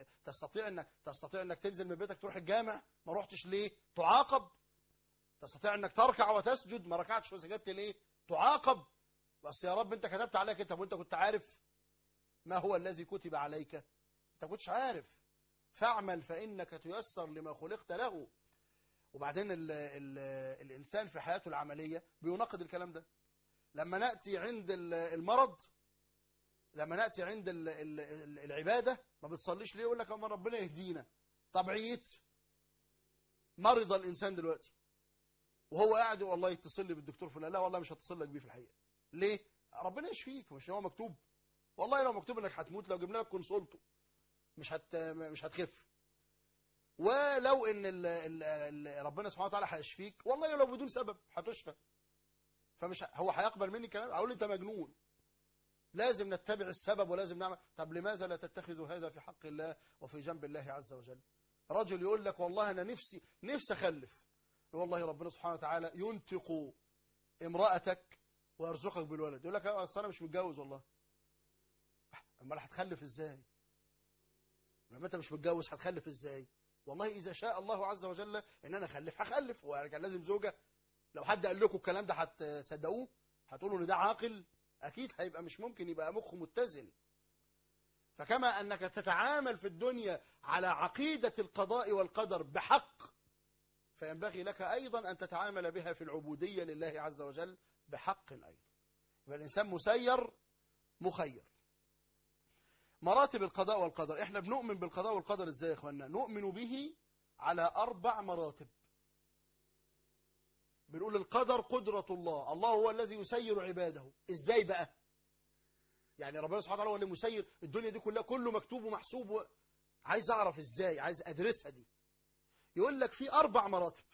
تستطيع أنك تنزل من بيتك تروح الجامع، ما روحتش ليه؟ تعاقب. تستطيع أنك تركع وتسجد، ما ركعتش وسجدت ليه؟ تعاقب. بس يا رب أنت كتبت عليك أنت، وأنت كنت عارف ما هو الذي كتب عليك؟ أنت كنتش عارف. فاعمل فإنك تيسر لما خلقت له. وبعدين الإنسان في حياته العملية بيناقض الكلام ده. لما نأتي عند المرض، لما نأتي عند العبادة، ما بتصليش ليه؟ يقول لك أما ربنا يهدينا. طبعيت مرض الإنسان دلوقتي وهو قاعد والله يتصل لي بالدكتور فلان، لا والله مش هتصل لك بيه في الحقيقة. ليه؟ ربنا يشفيك، مش هو مكتوب؟ والله لو مكتوب انك هتموت، لو جبنا لك كونسولته مش هتخف. ولو ان ربنا سبحانه وتعالى هيشفيك، والله لو بدون سبب هتشفى. فمش هو هيقبل مني كلام؟ اقول انت مجنون. لازم نتبع السبب ولازم نعمل. طب لماذا لا تتخذ هذا في حق الله وفي جنب الله عز وجل؟ رجل يقول لك والله انا نفسي اخلف، والله ربنا سبحانه وتعالى ينطق امرأتك ويرزقك بالولد. يقول لك اصل انا مش متجوز والله. امال هتخلف ازاي؟ لما انت مش متجوز هتخلف ازاي؟ والله اذا شاء الله عز وجل ان انا اخلف هخلف، وكان لازم زوجة. لو حد قال لكم الكلام ده هتصدقوه؟ هتقولوا ان ده عاقل؟ اكيد هيبقى مش ممكن يبقى مخه متزن. فكما انك تتعامل في الدنيا على عقيدة القضاء والقدر بحق، فينبغي لك ايضا ان تتعامل بها في العبودية لله عز وجل بحق ايضا. يبقى الانسان مسير مخير. مراتب القضاء والقدر، احنا بنؤمن بالقضاء والقدر ازاي يا اخوانا؟ نؤمن به على 4 مراتب. بنقول القدر قدرة الله، الله هو الذي يسير عباده. ازاي بقى؟ يعني ربنا سبحانه وتعالى هو اللي مسير الدنيا دي كلها، كله مكتوب ومحسوب. عايز اعرف ازاي، عايز ادرسها دي. يقول لك في 4 مراتب.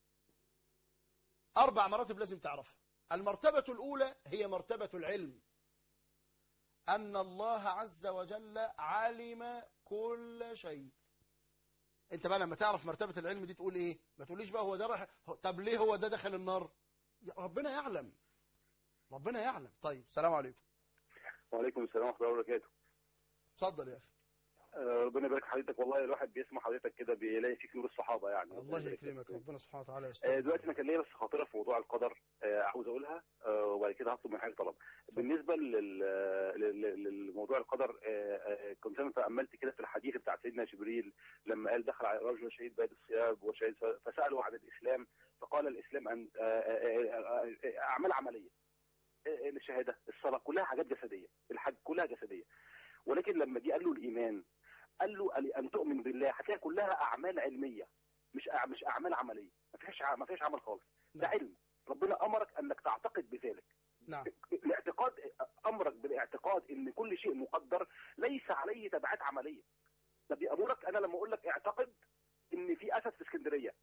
4 مراتب لازم تعرفها. المرتبة الأولى هي مرتبة العلم، أن الله عز وجل علم كل شيء. انت بقى لما تعرف مرتبة العلم دي تقول ايه؟ ما تقوليش بقى هو ده طب ليه هو ده دخل النار؟ ربنا يعلم، ربنا يعلم. طيب، السلام عليكم. وعليكم السلام ورحمة الله وبركاته. اتفضل يا اخي. ربنا يبارك حضرتك. والله الواحد بيسمع حضرتك كده بيلاقي فيك نور الصحابة يعني. الله يكرمك، ربنا سبحانه وتعالى يستر. دلوقتي انا كان ليا بس خاطره في موضوع القدر عاوز اقولها، وبعد كده هطلب من حضرتك طلب. بالنسبه للموضوع القدر، كنت انا تاملت كده في الحديث بتاع سيدنا جبريل لما قال دخل على رجل شهيد بيد الثياب وشهيد، فساله عن الاسلام فقال الاسلام ان اعمال عمليه، الشهاده، الصلاه، كلها حاجات جسديه، الحج كلها جسديه. ولكن لما جه قال له الايمان، قال له ان تؤمن بالله، هتلاقي كلها اعمال علميه، مش اعمال عمليه، ما فيش عمل خالص. ده علم، ربنا امرك انك تعتقد بذلك. نعم. الاعتقاد، امرك بالاعتقاد ان كل شيء مقدر ليس عليه تبعات عمليه. ده بيامرك. انا لما اقول لك اعتقد ان في اسد في اسكندريه،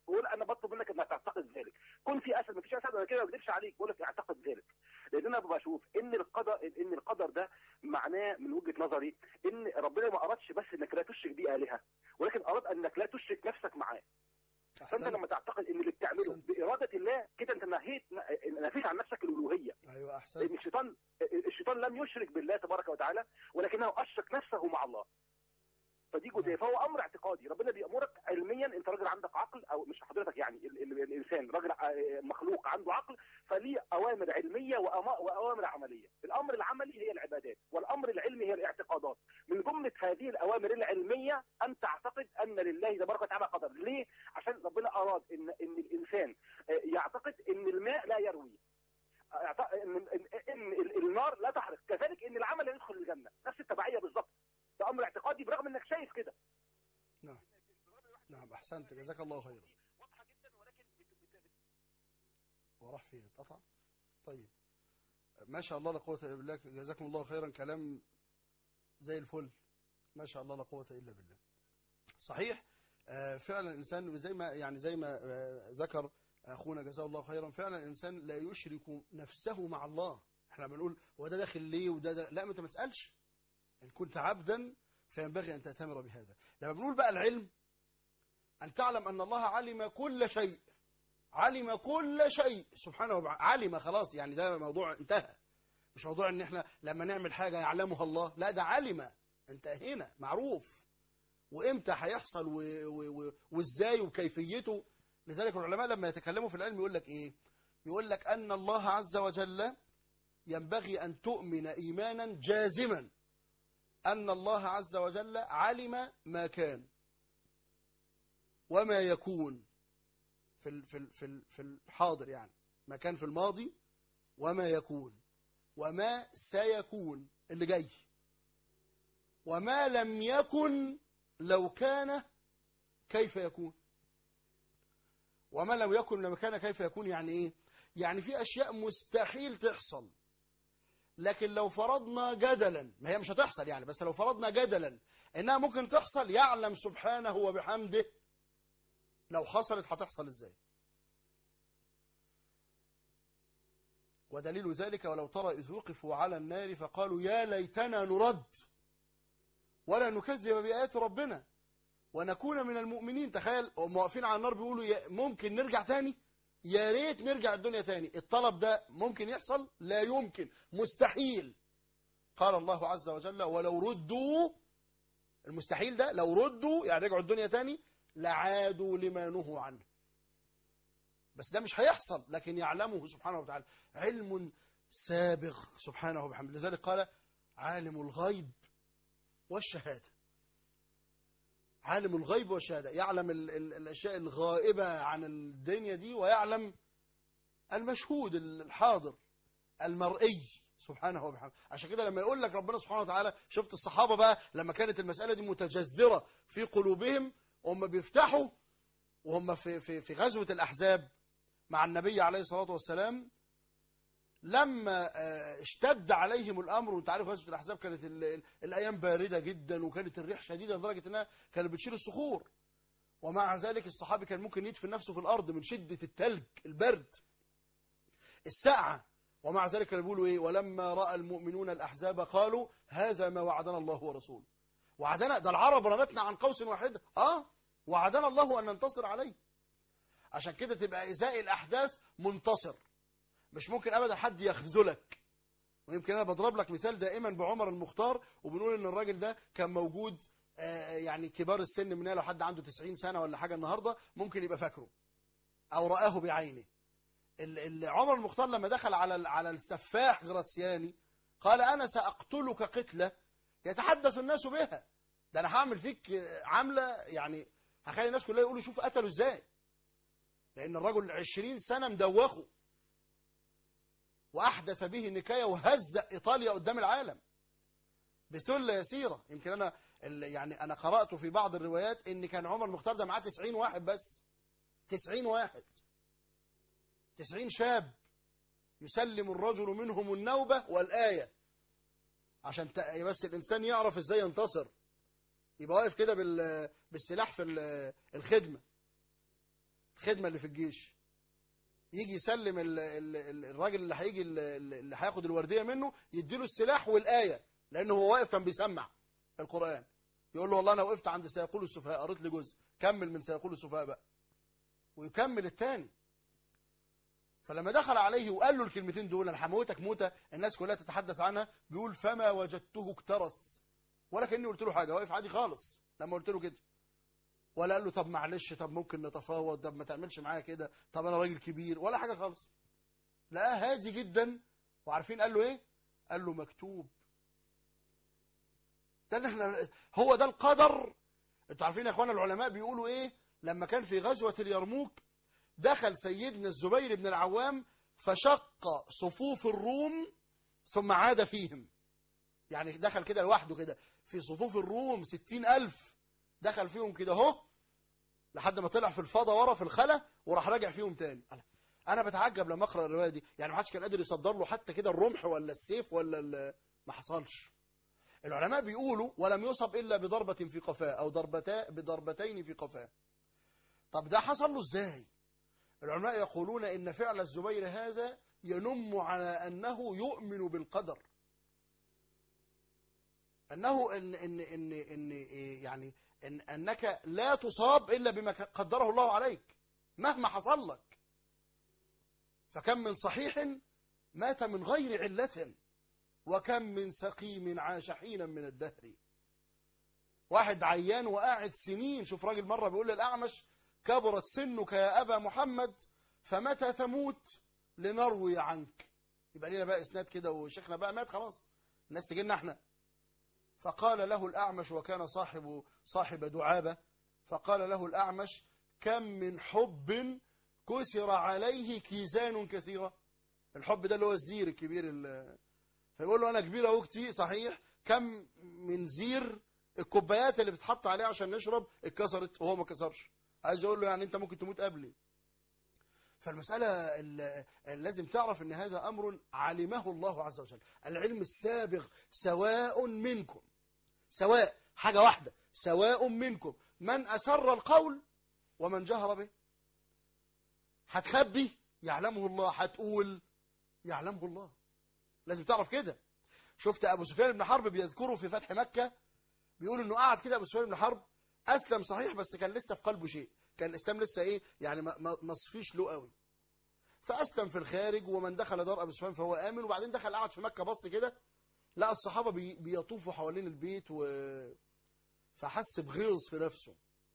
بقول انا بطلب منك انك تعتقد ذلك. كن في اسد، مفيش اسد، انا كده ما بكذبش عليك، بقول لك اعتقد ذلك. لان انا بشوف ان القدر ده معناه من وجهه نظري ان ربنا ما ارادش بس انك لا تشرك بيه الهه، ولكن اراد انك لا تشرك نفسك معاه. فانت لما تعتقد ان اللي بتعمله باراده الله كده انت نفيت عن نفسك الالوهيه. ايوه احسن. لان الشيطان لم يشرك بالله تبارك وتعالى، ولكنه اشرك نفسه مع الله. فدي جزئيه، فهو امر اعتقادي. ربنا بيامرك علميا، انت راجل عندك عقل، او مش حضرتك يعني الانسان راجل مخلوق عنده عقل، فليه اوامر علميه واوامر عمليه. الامر العملي هي العبادات، والامر العلمي هي الاعتقادات. من جمله هذه الاوامر العلميه ان تعتقد ان لله تبارك وتعالى قدر. ليه؟ عشان ربنا اراد ان الانسان يعتقد ان الماء لا يروي، ان النار لا تحرق، كذلك ان العمل لا يدخل الجنه. نفس التبعيه بالظبط، ده امر اعتقادي برغم انك شايف كده. نعم نعم احسنت، جزاك الله خيرا. واضحه جدا، ولكن وراح فيه اتقطع. طيب ما شاء الله لا قوه الا بالله، جزاكم الله خيرا، كلام زي الفل، ما شاء الله لا قوه الا بالله. صحيح فعلا الانسان زي ما ذكر اخونا جزاه الله خيرا، فعلا الانسان لا يشرك نفسه مع الله. احنا بنقول هو ده داخل ليه وده لا، ما انت ما تسالش. ان كنت عبدا فينبغي ان تأتمر بهذا. لما بنقول بقى العلم، ان تعلم ان الله علم كل شيء، علم كل شيء سبحانه وتعالى، علم خلاص، يعني ده موضوع انتهى. مش موضوع ان احنا لما نعمل حاجه يعلمها الله، لا ده علم، انتهينا، معروف وامتى هيحصل وازاي وكيفيته. لذلك العلماء لما يتكلموا في العلم يقول لك ايه؟ يقول لك ان الله عز وجل ينبغي ان تؤمن ايمانا جازما ان الله عز وجل علم ما كان وما يكون في الحاضر، يعني ما كان في الماضي وما يكون وما سيكون اللي جاي، وما لم يكن لو كان كيف يكون، وما لم يكن لو كان كيف يكون. يعني ايه؟ يعني في اشياء مستحيل تحصل، لكن لو فرضنا جدلا، ما هي مش هتحصل يعني، بس لو فرضنا جدلا انها ممكن تحصل، يعلم سبحانه وبحمده لو حصلت هتحصل ازاي. ودليل ذلك ولو ترى إذ وقفوا على النار فقالوا يا ليتنا نرد ولا نكذب بآيات ربنا ونكون من المؤمنين. تخيل هم واقفين على النار بيقولوا ممكن نرجع تاني، يا ريت نرجع الدنيا تاني. الطلب ده ممكن يحصل؟ لا يمكن، مستحيل. قال الله عز وجل ولو ردوا، المستحيل ده لو ردوا يعني رجعوا الدنيا تاني، لعادوا لما نهوا عنه. بس ده مش هيحصل، لكن يعلمه سبحانه وتعالى علم سابق سبحانه وبحمده. لذلك قال عالم الغيب والشهادة، عالم الغيب والشهادة، يعلم الأشياء الغائبة عن الدنيا دي، ويعلم المشهود الحاضر المرئي سبحانه وبحمده. عشان كده لما يقول لك ربنا سبحانه وتعالى، شفت الصحابة بقى لما كانت المسألة دي متجذرة في قلوبهم وهم بيفتحوا وهم في غزوة الأحزاب مع النبي عليه الصلاة والسلام، لما اشتد عليهم الأمر، وانت عارف غزوة الأحزاب كانت الأيام باردة جدا وكانت الريح شديدة لدرجة أنها كانت بتشيل الصخور، ومع ذلك الصحابي كان ممكن يدفن نفسه في الأرض من شدة التلج، البرد، السقعة، ومع ذلك كانوا بيقولوا إيه؟ ولما رأى المؤمنون الأحزاب قالوا هذا ما وعدنا الله ورسوله. وعدنا ده العرب رمتنا عن قوس واحدة، وعدنا الله أن ننتصر عليه. عشان كده تبقى إزاء الأحداث منتصر، مش ممكن أبدا حد يخذلك. ويمكن أنا بضرب لك مثال دائما بعمر المختار، وبنقول إن الراجل ده كان موجود، يعني كبار السن مننا لو حد عنده 90 سنة ولا حاجة النهاردة ممكن يبقى فاكره أو رآه بعينه. عمر المختار لما دخل على السفاح غراسياني قال أنا سأقتلك قتلة يتحدث الناس بها، ده أنا هعمل فيك عملة يعني هخلي الناس كلها يقولوا شوف قتلوا إزاي، لأن الرجل 20 سنة مدوخه وأحدث به نكاية وهزأ إيطاليا قدام العالم بسلة يسيرة. يمكن أنا قرأت في بعض الروايات إن كان عمر المختار ده معاه 90 واحد بس، 90 واحد، 90 شاب يسلم الرجل منهم النوبة والآية، عشان بس الإنسان يعرف إزاي ينتصر، يبقى واقف كده بالسلاح في الخدمة. الخدمة اللي في الجيش، يجي يسلم الراجل اللي هيجي اللي هياخد الوردية منه، يديله السلاح والآية، لأنه هو واقف كان بيسمع القرآن، يقول له والله أنا وقفت عند سيقول السفهاء، قريت لي جزء، كمل من سيقول السفهاء بقى، ويكمل الثاني. فلما دخل عليه وقال له الكلمتين دول، انا هموتك موتة الناس كلها تتحدث عنها، بيقول فما وجدته اكترث، ولا كأني قلت له حاجة، واقف عادي خالص لما قلت له كده، ولا قال له طب معلش، طب ممكن نتفاوض، طب ما تعملش معايا كده، طب انا راجل كبير، ولا حاجة خالص. لقاه هادي جدا. وعارفين قال له ايه؟ قال له مكتوب. ده احنا هو ده القدر. انتوا عارفين يا اخوانا العلماء بيقولوا ايه؟ لما كان في غزوة اليرموك، دخل سيدنا الزبير بن العوام فشق صفوف الروم ثم عاد فيهم. يعني دخل كده لوحده كده في صفوف الروم 60,000، دخل فيهم كده اهو لحد ما طلع في الفضاء ورا في الخلا، وراح راجع فيهم تاني. انا بتعجب لما اقرا الروايه دي، يعني ما حدش كان قادر يصدر له حتى كده الرمح ولا السيف ولا ما حصلش. العلماء بيقولوا ولم يصب الا بضربه في قفاه او بضربتين في قفاه. طب ده حصل له ازاي؟ العلماء يقولون ان فعل الزبير هذا ينم على انه يؤمن بالقدر، انه انك لا تصاب الا بما قدره الله عليك مهما حصل لك. فكم من صحيح مات من غير علة، وكم من سقيم عاش حينا من الدهر. واحد عيان وقاعد سنين، شوف راجل مرة بيقول للأعمش كبرت سنك يا أبا محمد فمتى تموت لنروي عنك. يبقى لنا بقى إسناد كده وشيخنا بقى مات خلاص، الناس تجينا احنا. فقال له الأعمش، وكان صاحب دعابة، فقال له الأعمش كم من حب كسر عليه كيزان كثيرة. الحب ده اللي هو الزير الكبير فيقول له أنا كبير أهو كتير صحيح، كم من زير الكوبايات اللي بتحط عليه عشان نشرب اتكسرت وهو ما كسرش. عايز اقول له يعني انت ممكن تموت قبلي. فالمسألة لازم تعرف ان هذا امر علمه الله عز وجل، العلم السابغ سواء منكم، سواء حاجة واحدة، سواء منكم من أسر القول ومن جهر به. هتخبي يعلمه الله، هتقول يعلمه الله، لازم تعرف كده. شفت أبو سفيان بن حرب بيذكره في فتح مكة، بيقول انه قعد كده أبو سفيان بن حرب أسلم صحيح، بس كان لسه في قلبه شيء، كان الإسلام لسه إيه يعني ما صفيش له قوي. فأسلم في الخارج، ومن دخل دار أبو سفيان فهو آمن. وبعدين دخل قعد في مكة بص كده، لقى الصحابة بيطوفوا حوالين البيت فحس بغيظ في نفسه،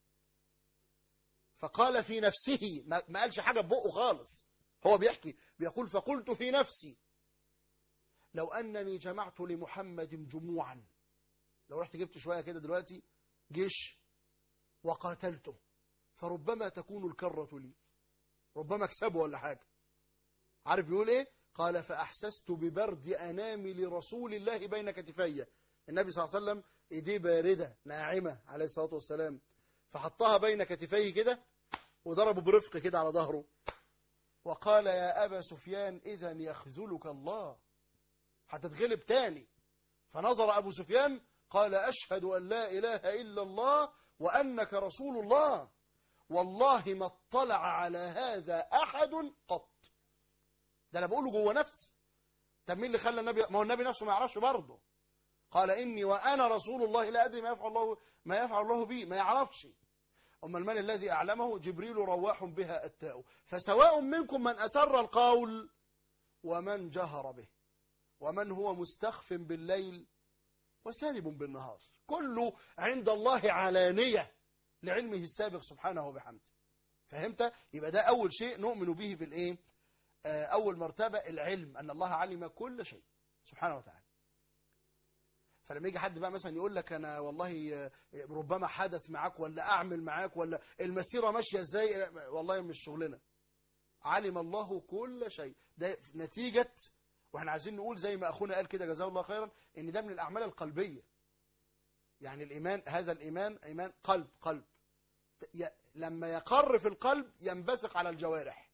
فقال في نفسه، ما قالش حاجة ببقه خالص، هو بيحكي بيقول فقلت في نفسي لو أنني جمعت لمحمد جموعا، لو رحت جبت شوية كده دلوقتي جيش وقاتلته فربما تكون الكرة لي، ربما اكسبه ولا حاجة. عارف يقول ايه؟ قال فأحسست ببرد أنامل رسول الله بين كتفي. النبي صلى الله عليه وسلم ايديه باردة ناعمة عليه الصلاة والسلام، فحطها بين كتفيه كده وضربه برفق كده على ظهره، وقال يا أبا سفيان إذا يخذلك الله، هتتغلب تاني. فنظر أبو سفيان قال أشهد أن لا إله إلا الله وأنك رسول الله، والله ما اطلع على هذا أحد قط. ده أنا بقوله جوه نفسي. طب مين اللي خلى النبي؟ ما هو النبي نفسه ما يعرفش برضه. قال إني وأنا رسول الله لا أدري ما يفعل الله بي، ما يعرفش. أما المال الذي أعلمه جبريل رواح بها أتاء. فسواء منكم من أسر القول ومن جهر به، ومن هو مستخف بالليل وسالب بالنهار، كله عند الله علانية لعلمه السابق سبحانه وبحمده. فهمت؟ يبقى ده أول شيء نؤمن به في الإيه؟ أول مرتبة العلم، أن الله علم كل شيء سبحانه وتعالى. فلما يجي حد بقى مثلا يقول لك أنا والله ربما حدث معاك ولا أعمل معاك ولا المسيرة ماشية إزاي، والله مش شغلنا. علم الله كل شيء، ده نتيجة. واحنا عايزين نقول زي ما أخونا قال كده جزاه الله خيرا، إن ده من الأعمال القلبية. يعني الإيمان، هذا الإيمان إيمان قلب لما يقر في القلب ينبثق على الجوارح.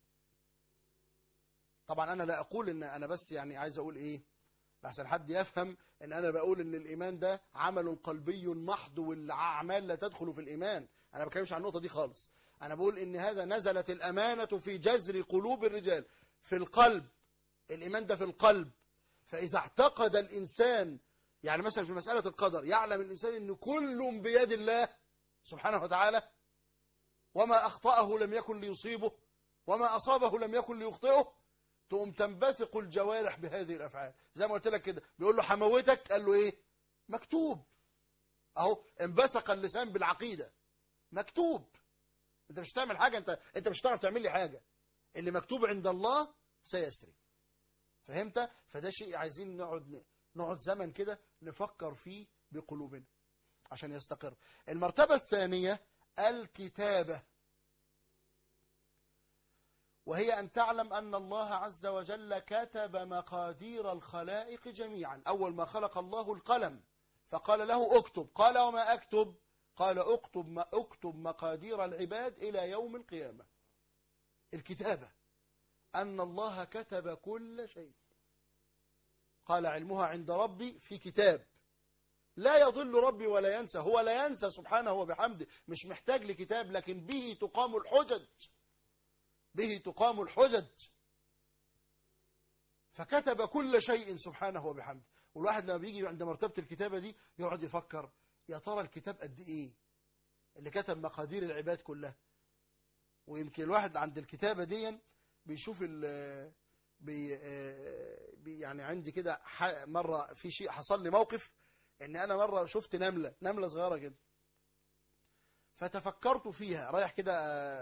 طبعا أنا لا أقول إن أنا بس يعني عايز أقول إيه عشان حد يفهم إن أنا بقول إن الإيمان ده عمل قلبي محض والأعمال لا تدخل في الإيمان. أنا ما بتكلمش عن النقطة دي خالص. أنا بقول إن هذا نزلت الأمانة في جذر قلوب الرجال في القلب. الإيمان ده في القلب. فإذا اعتقد الإنسان يعني مثلا في مسألة القدر يعلم الإنسان أن كل بيد الله سبحانه وتعالى، وما أخطأه لم يكن ليصيبه وما أصابه لم يكن ليخطئه، تقوم تنبثق الجوارح بهذه الأفعال. زي ما قلت لك كده، بيقول له حموتك، قال له إيه؟ مكتوب. أهو انبثق اللسان بالعقيدة، مكتوب. أنت مش تعمل حاجة، أنت مش هتعرف تعمل لي حاجة. اللي مكتوب عند الله سيسري. فهمت؟ فده شيء عايزين نقعد زمن كده نفكر فيه بقلوبنا عشان يستقر. المرتبة الثانية الكتابة، وهي أن تعلم أن الله عز وجل كتب مقادير الخلائق جميعا. أول ما خلق الله القلم فقال له اكتب، قال وما أكتب؟ قال اكتب مقادير العباد إلى يوم القيامة. الكتابة أن الله كتب كل شيء. قال علمها عند ربي في كتاب لا يضل ربي ولا ينسى. هو لا ينسى سبحانه وبحمده، مش محتاج لكتاب، لكن به تقام الحجج، به تقام الحجج. فكتب كل شيء سبحانه وبحمده. والواحد لما بيجي عند مرتبة الكتابة دي يقعد يفكر يا ترى الكتاب قد ايه اللي كتب مقادير العباد كلها. ويمكن الواحد عند الكتابة دي بيشوف يعني عندي كده مرة في شيء حصل لي موقف، ان انا مرة شفت نملة صغيرة كده، فتفكرت فيها رايح كده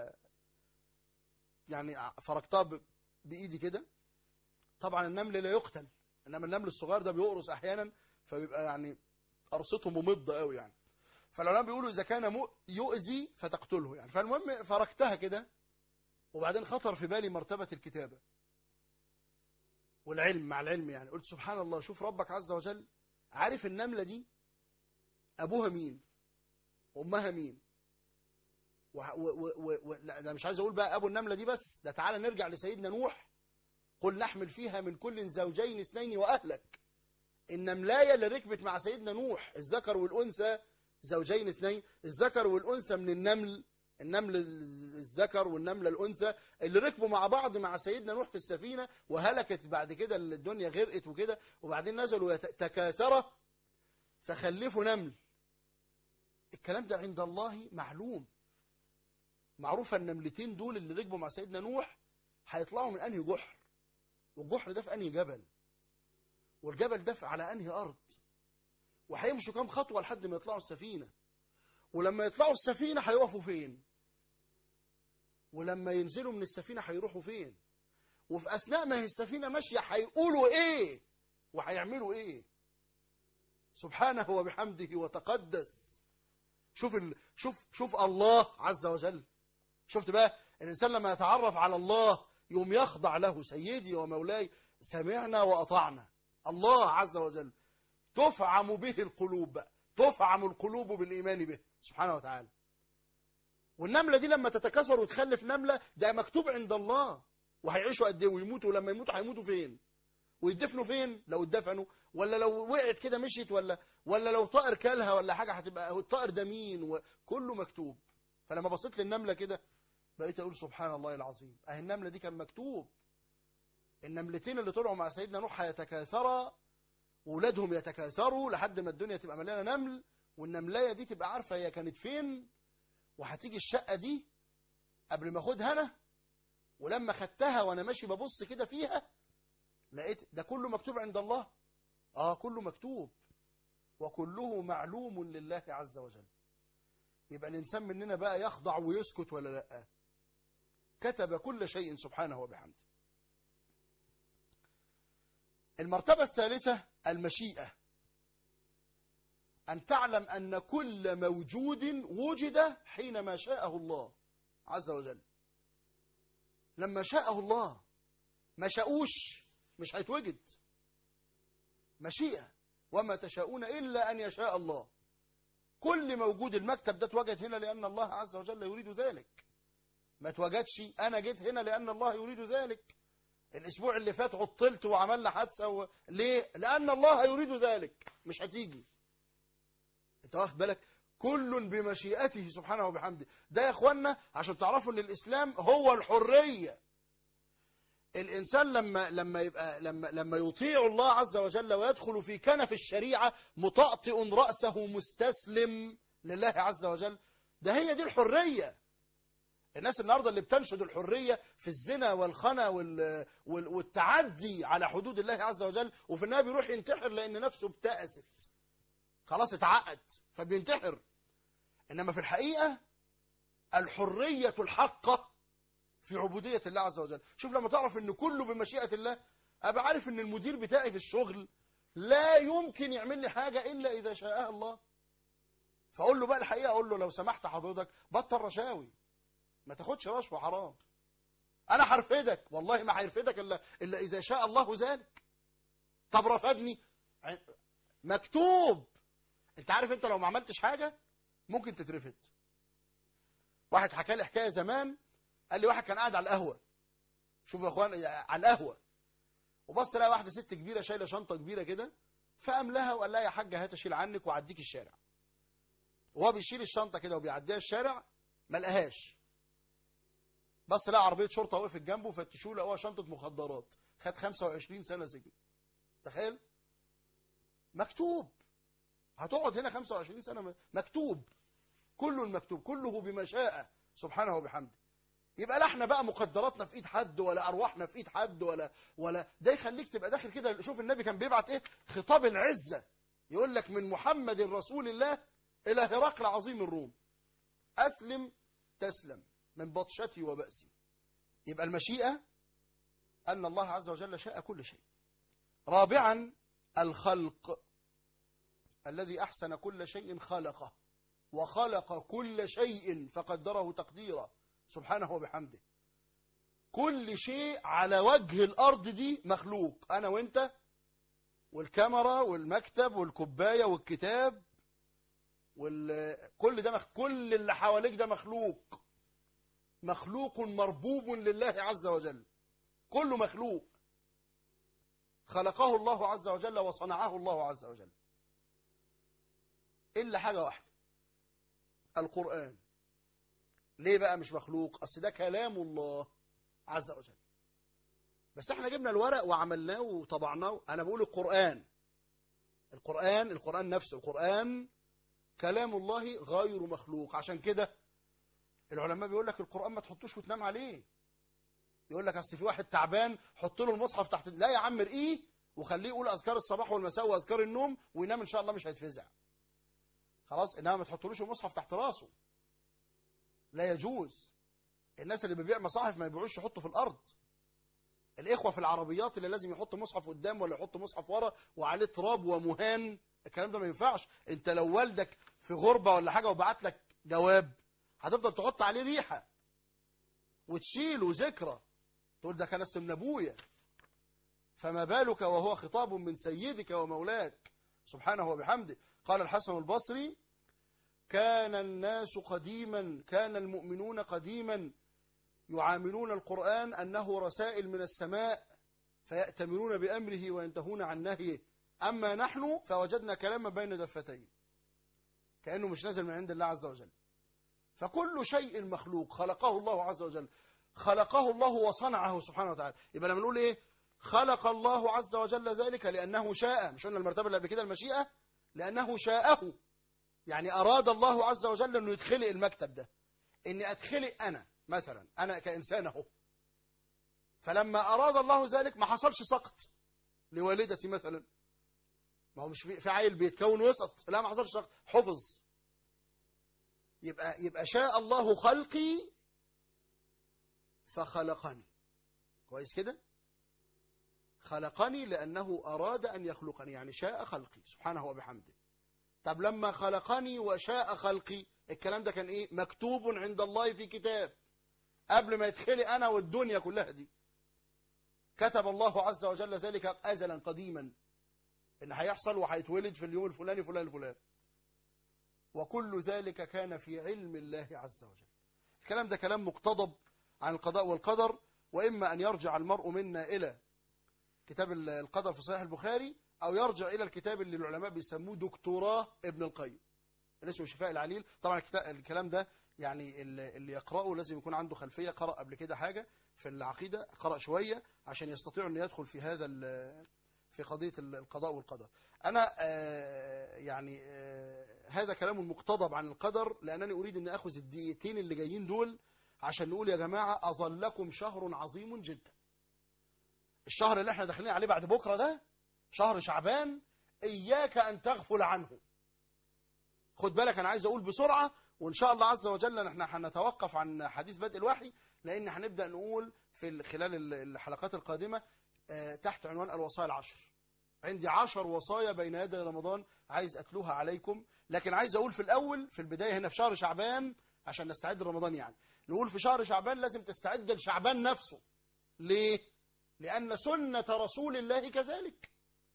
يعني فرقتها بايدي كده. طبعا النمل لا يقتل، انما النمل الصغير ده بيقرص احيانا، فبيبقى يعني قرصته ممضة قوي يعني. فالعلماء بيقولوا اذا كان يؤذي فتقتله يعني. فالمهم فرقتها كده، وبعدين خطر في بالي مرتبة الكتابة والعلم مع العلم يعني. قلت سبحان الله، شوف ربك عز وجل عارف النملة دي أبوها مين وأمها مين. لا أنا مش عايز أقول بقى أبو النملة دي بس، ده تعالى نرجع لسيدنا نوح. قل نحمل فيها من كل زوجين اثنين وأهلك. النملاية اللي ركبت مع سيدنا نوح الذكر والأنثى زوجين اثنين، الذكر والأنثى من النمل الذكر والنملة الأنثى اللي ركبوا مع بعض مع سيدنا نوح في السفينة، وهلكت بعد كده الدنيا غرقت وكده، وبعدين نزلوا تكاثرة فخلفوا نمل. الكلام ده عند الله معلوم، معروفة النملتين دول اللي ركبوا مع سيدنا نوح هيطلعوا من أنهي جحر، والجحر ده في أنهي جبل، والجبل ده على أنهي أرض، وهيمشوا كام خطوة لحد ما يطلعوا السفينة، ولما يطلعوا السفينة هيقفوا فين، ولما ينزلوا من السفينة هيروحوا فين، وفي أثناء ما هي السفينة ماشية هيقولوا إيه وهيعملوا إيه. سبحانه وبحمده وتقدس. شوف الله عز وجل. شفت بقى الإنسان لما يتعرف على الله يوم يخضع له، سيدي ومولاي سمعنا وأطعنا. الله عز وجل تفعم به القلوب بقى، تفعم القلوب بالإيمان به سبحانه وتعالى. والنملة دي لما تتكاثر وتخلف نملة ده مكتوب عند الله، وهيعيشوا قد ايه ويموتوا، ولما يموتوا هيموتوا فين ويدفنوا فين لو اتدفنوا، ولا لو وقعت كده مشيت، ولا لو طائر كلها ولا حاجة هتبقى الطائر ده مين، وكله مكتوب. فلما بصيت للنملة كده بقيت اقول سبحان الله العظيم، اهي النملة دي كان مكتوب. النملتين اللي طلعوا مع سيدنا نوح هيتكاثرا، وولادهم يتكاثروا لحد ما الدنيا تبقى مليانة نمل، والنملاية دي تبقى عارفة هي كانت فين، وهتيجي الشقة دي قبل ما اخدها انا، ولما خدتها وانا ماشي ببص كده فيها لقيت ده كله مكتوب عند الله. كله مكتوب، وكله معلوم لله عز وجل. يبقى الانسان مننا بقى يخضع ويسكت ولا لا؟ كتب كل شيء سبحانه وبحمده. المرتبة الثالثة المشيئة، أن تعلم أن كل موجود وجد حينما شاءه الله عز وجل. لما شاءه الله، ما شاءوش مش هيتوجد. مشيئة، وما تشاءون إلا أن يشاء الله. كل موجود، المكتب ده اتوجد هنا لأن الله عز وجل يريد ذلك، ما اتوجدش أنا جيت هنا لأن الله يريد ذلك. الأسبوع اللي فات عطلت وعملنا حادثة ليه؟ لأن الله يريد ذلك، مش هتيجي. انت واخد بالك؟ كل بمشيئته سبحانه وبحمده. ده يا اخوانا عشان تعرفوا ان الاسلام هو الحرية. الانسان لما يطيع الله عز وجل ويدخل في كنف الشريعة مطأطئ رأسه مستسلم لله عز وجل، ده هي دي الحرية. الناس النهاردة اللي بتنشد الحرية في الزنا والخنا والتعدي على حدود الله عز وجل، وفي النهاية بيروح ينتحر لأن نفسه بتأسف، خلاص اتعقد فبينتحر. إنما في الحقيقة الحرية الحقة في عبودية الله عز وجل. شوف لما تعرف إن كله بمشيئة الله، أبقى عارف إن المدير بتاعي في الشغل لا يمكن يعمل لي حاجة إلا إذا شاءها الله. فأقول له بقى الحقيقة، أقول له لو سمحت حضرتك بطل رشاوي، ما تاخدش رشوة حرام، انا هرفدك، والله ما هيرفدك الا اذا شاء الله ذلك. طب رفدني، مكتوب. انت عارف انت لو ما عملتش حاجة ممكن تترفد. واحد حكى لي حكاية زمان، قال لي واحد كان قاعد على القهوة، شوف يا اخوان، على القهوة، وبص لقى واحدة ست كبيرة شايلة شنطة كبيرة كده، فقام لها وقال لها يا حاجة هات اشيل عنك وعديك الشارع. وهو بيشيل الشنطة كده وبيعديها الشارع ما لقاهاش، بس لقى عربية شرطة وقفت جنبه، فتشوا لقوها شنطة مخدرات، خد 25 سنة سجن. تخيل، مكتوب هتقعد هنا 25 سنة، مكتوب، كله المكتوب، كله بما شاء سبحانه وبحمده. يبقى لا احنا بقى مقدراتنا في ايد حد ولا ارواحنا في ايد حد ولا ده يخليك تبقى داخل كده. شوف النبي كان بيبعت ايه، خطاب العزة، يقول لك من محمد رسول الله الى هرقل عظيم الروم، اسلم تسلم من بطشتي وبأسي. يبقى المشيئة أن الله عز وجل شاء كل شيء. رابعا الخلق، الذي أحسن كل شيء خلقه، وخلق كل شيء فقدره تقديرا سبحانه وبحمده. كل شيء على وجه الأرض دي مخلوق، أنا وإنت والكاميرا والمكتب والكوباية والكتاب كل ده كل اللي حواليك ده مخلوق، مخلوق مربوب لله عز وجل، كله مخلوق خلقه الله عز وجل وصنعه الله عز وجل، إلا حاجة واحدة، القرآن. ليه بقى مش مخلوق؟ أصل ده كلام الله عز وجل، بس احنا جبنا الورق وعملناه وطبعناه. أنا بقول القرآن نفسه، القرآن كلام الله غير مخلوق. عشان كده العلماء بيقول لك القرآن ما تحطوش وتنام عليه. يقول لك اصل في واحد تعبان حط له المصحف تحت، لا يا عم ارقيه وخليه يقول اذكار الصباح والمساء واذكار النوم وينام ان شاء الله مش هيتفزع. خلاص، انما ما تحطلوش المصحف تحت راسه، لا يجوز. الناس اللي بيبيع مصاحف ما يبيعوش يحطوا في الارض. الاخوه في العربيات اللي لازم يحط مصحف قدام ولا يحط مصحف ورا وعليه تراب ومهان، الكلام ده ما ينفعش. انت لو والدك في غربه ولا حاجه وبعت لك جواب هتفضل تحط عليه ريحه وتشيله ذكرى، تقول ده كان اسم من ابويا، فما بالك وهو خطاب من سيدك ومولاك سبحانه وبحمده. قال الحسن البصري كان الناس قديما، كان المؤمنون قديما يعاملون القرآن أنه رسائل من السماء فيأتمرون بأمره وينتهون عن نهيه، أما نحن فوجدنا كلاما بين دفتين، كأنه مش نازل من عند الله عز وجل. فكل شيء مخلوق خلقه الله عز وجل، خلقه الله وصنعه سبحانه وتعالى. يبقى لما نقول ايه خلق الله عز وجل ذلك لأنه شاء، مش قلنا المرتبة اللي قبل كده المشيئة، لأنه شاءه، يعني أراد الله عز وجل أنه يدخلق المكتب ده، أني أدخلق أنا مثلا، أنا كإنسان اهو. فلما أراد الله ذلك ما حصلش سقط لوالدتي مثلا، ما هو مش في عيل بيتكون وسط، لا ما حصلش سقط، حفظ. يبقى شاء الله خلقي فخلقني، كويس كده، خلقني لأنه أراد أن يخلقني، يعني شاء خلقي سبحانه وبحمده. طب لما خلقني وشاء خلقي، الكلام ده كان ايه؟ مكتوب عند الله في كتاب قبل ما يدخلي أنا والدنيا كلها دي، كتب الله عز وجل ذلك أزلا قديما إن هيحصل وهيتولد في اليوم الفلاني فلان الفلان، وكل ذلك كان في علم الله عز وجل. الكلام ده كلام مقتضب عن القضاء والقدر، وإما أن يرجع المرء منا إلى كتاب القدر في صحيح البخاري، أو يرجع إلى الكتاب اللي العلماء بيسموه دكتوراه ابن القيم، اللي اسمه شفاء العليل. طبعا الكلام ده يعني اللي يقرأه لازم يكون عنده خلفية، قرأ قبل كده حاجة في العقيدة، قرأ شوية عشان يستطيع أن يدخل في هذا في قضية القضاء والقدر. أنا هذا كلام مقتضب عن القدر، لأنني أريد أن أخذ الدقيقتين اللي جايين دول عشان نقول يا جماعة أظلكم شهر عظيم جدا. الشهر اللي احنا داخلين عليه بعد بكرة ده شهر شعبان، إياك أن تغفل عنه. خد بالك، أنا عايز أقول بسرعة، وإن شاء الله عز وجل احنا هنتوقف عن حديث بدء الوحي، لأن هنبدأ نقول في خلال الحلقات القادمة تحت عنوان الوصايا العشر. عندي 10 وصايا بين يدي رمضان عايز أتلوها عليكم، لكن عايز أقول في الأول في البداية هنا في شهر شعبان عشان نستعد لرمضان. يعني نقول في شهر شعبان لازم تستعد لشعبان نفسه. ليه؟ لأن سنة رسول الله كذلك.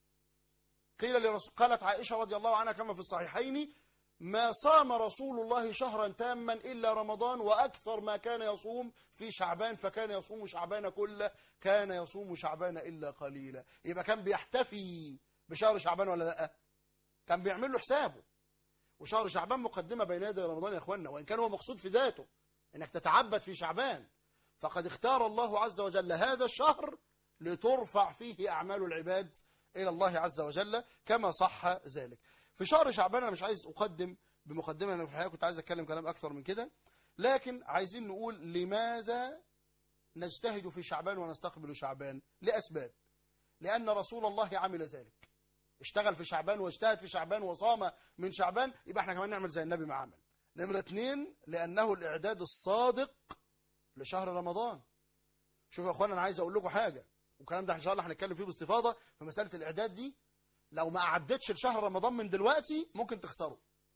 قالت عائشة رضي الله عنها كما في الصحيحين: ما صام رسول الله شهرا تاما إلا رمضان، وأكثر ما كان يصوم في شعبان، فكان يصوم شعبان كله، كان يصوم شعبان إلا قليلا. يبقى كان بيحتفي بشهر شعبان ولا لا؟ كان بيعمل له حسابه. وشهر شعبان مقدمة بين يدي رمضان يا اخوانا، وإن كان هو مقصود في ذاته انك تتعبد في شعبان، فقد اختار الله عز وجل هذا الشهر لترفع فيه أعمال العباد إلى الله عز وجل كما صح ذلك. في شهر شعبان أنا مش عايز أقدم بمقدمة، أنا في الحقيقة كنت عايز أتكلم كلام أكثر من كده، لكن عايزين نقول لماذا نجتهد في شعبان ونستقبل شعبان. لأسباب. لأن رسول الله عمل ذلك، اشتغل في شعبان واجتهد في شعبان وصام من شعبان، يبقى احنا كمان نعمل زي النبي ما عمل. نمرة 2، لأنه الإعداد الصادق لشهر رمضان. شوفوا يا أخوانا، أنا عايز أقول لكم حاجة، والكلام ده إن شاء الله هنتكلم فيه باستفاضة في مسألة الإعداد دي. لو ما أعدتش لشهر رمضان من دلوقتي ممكن تخسره.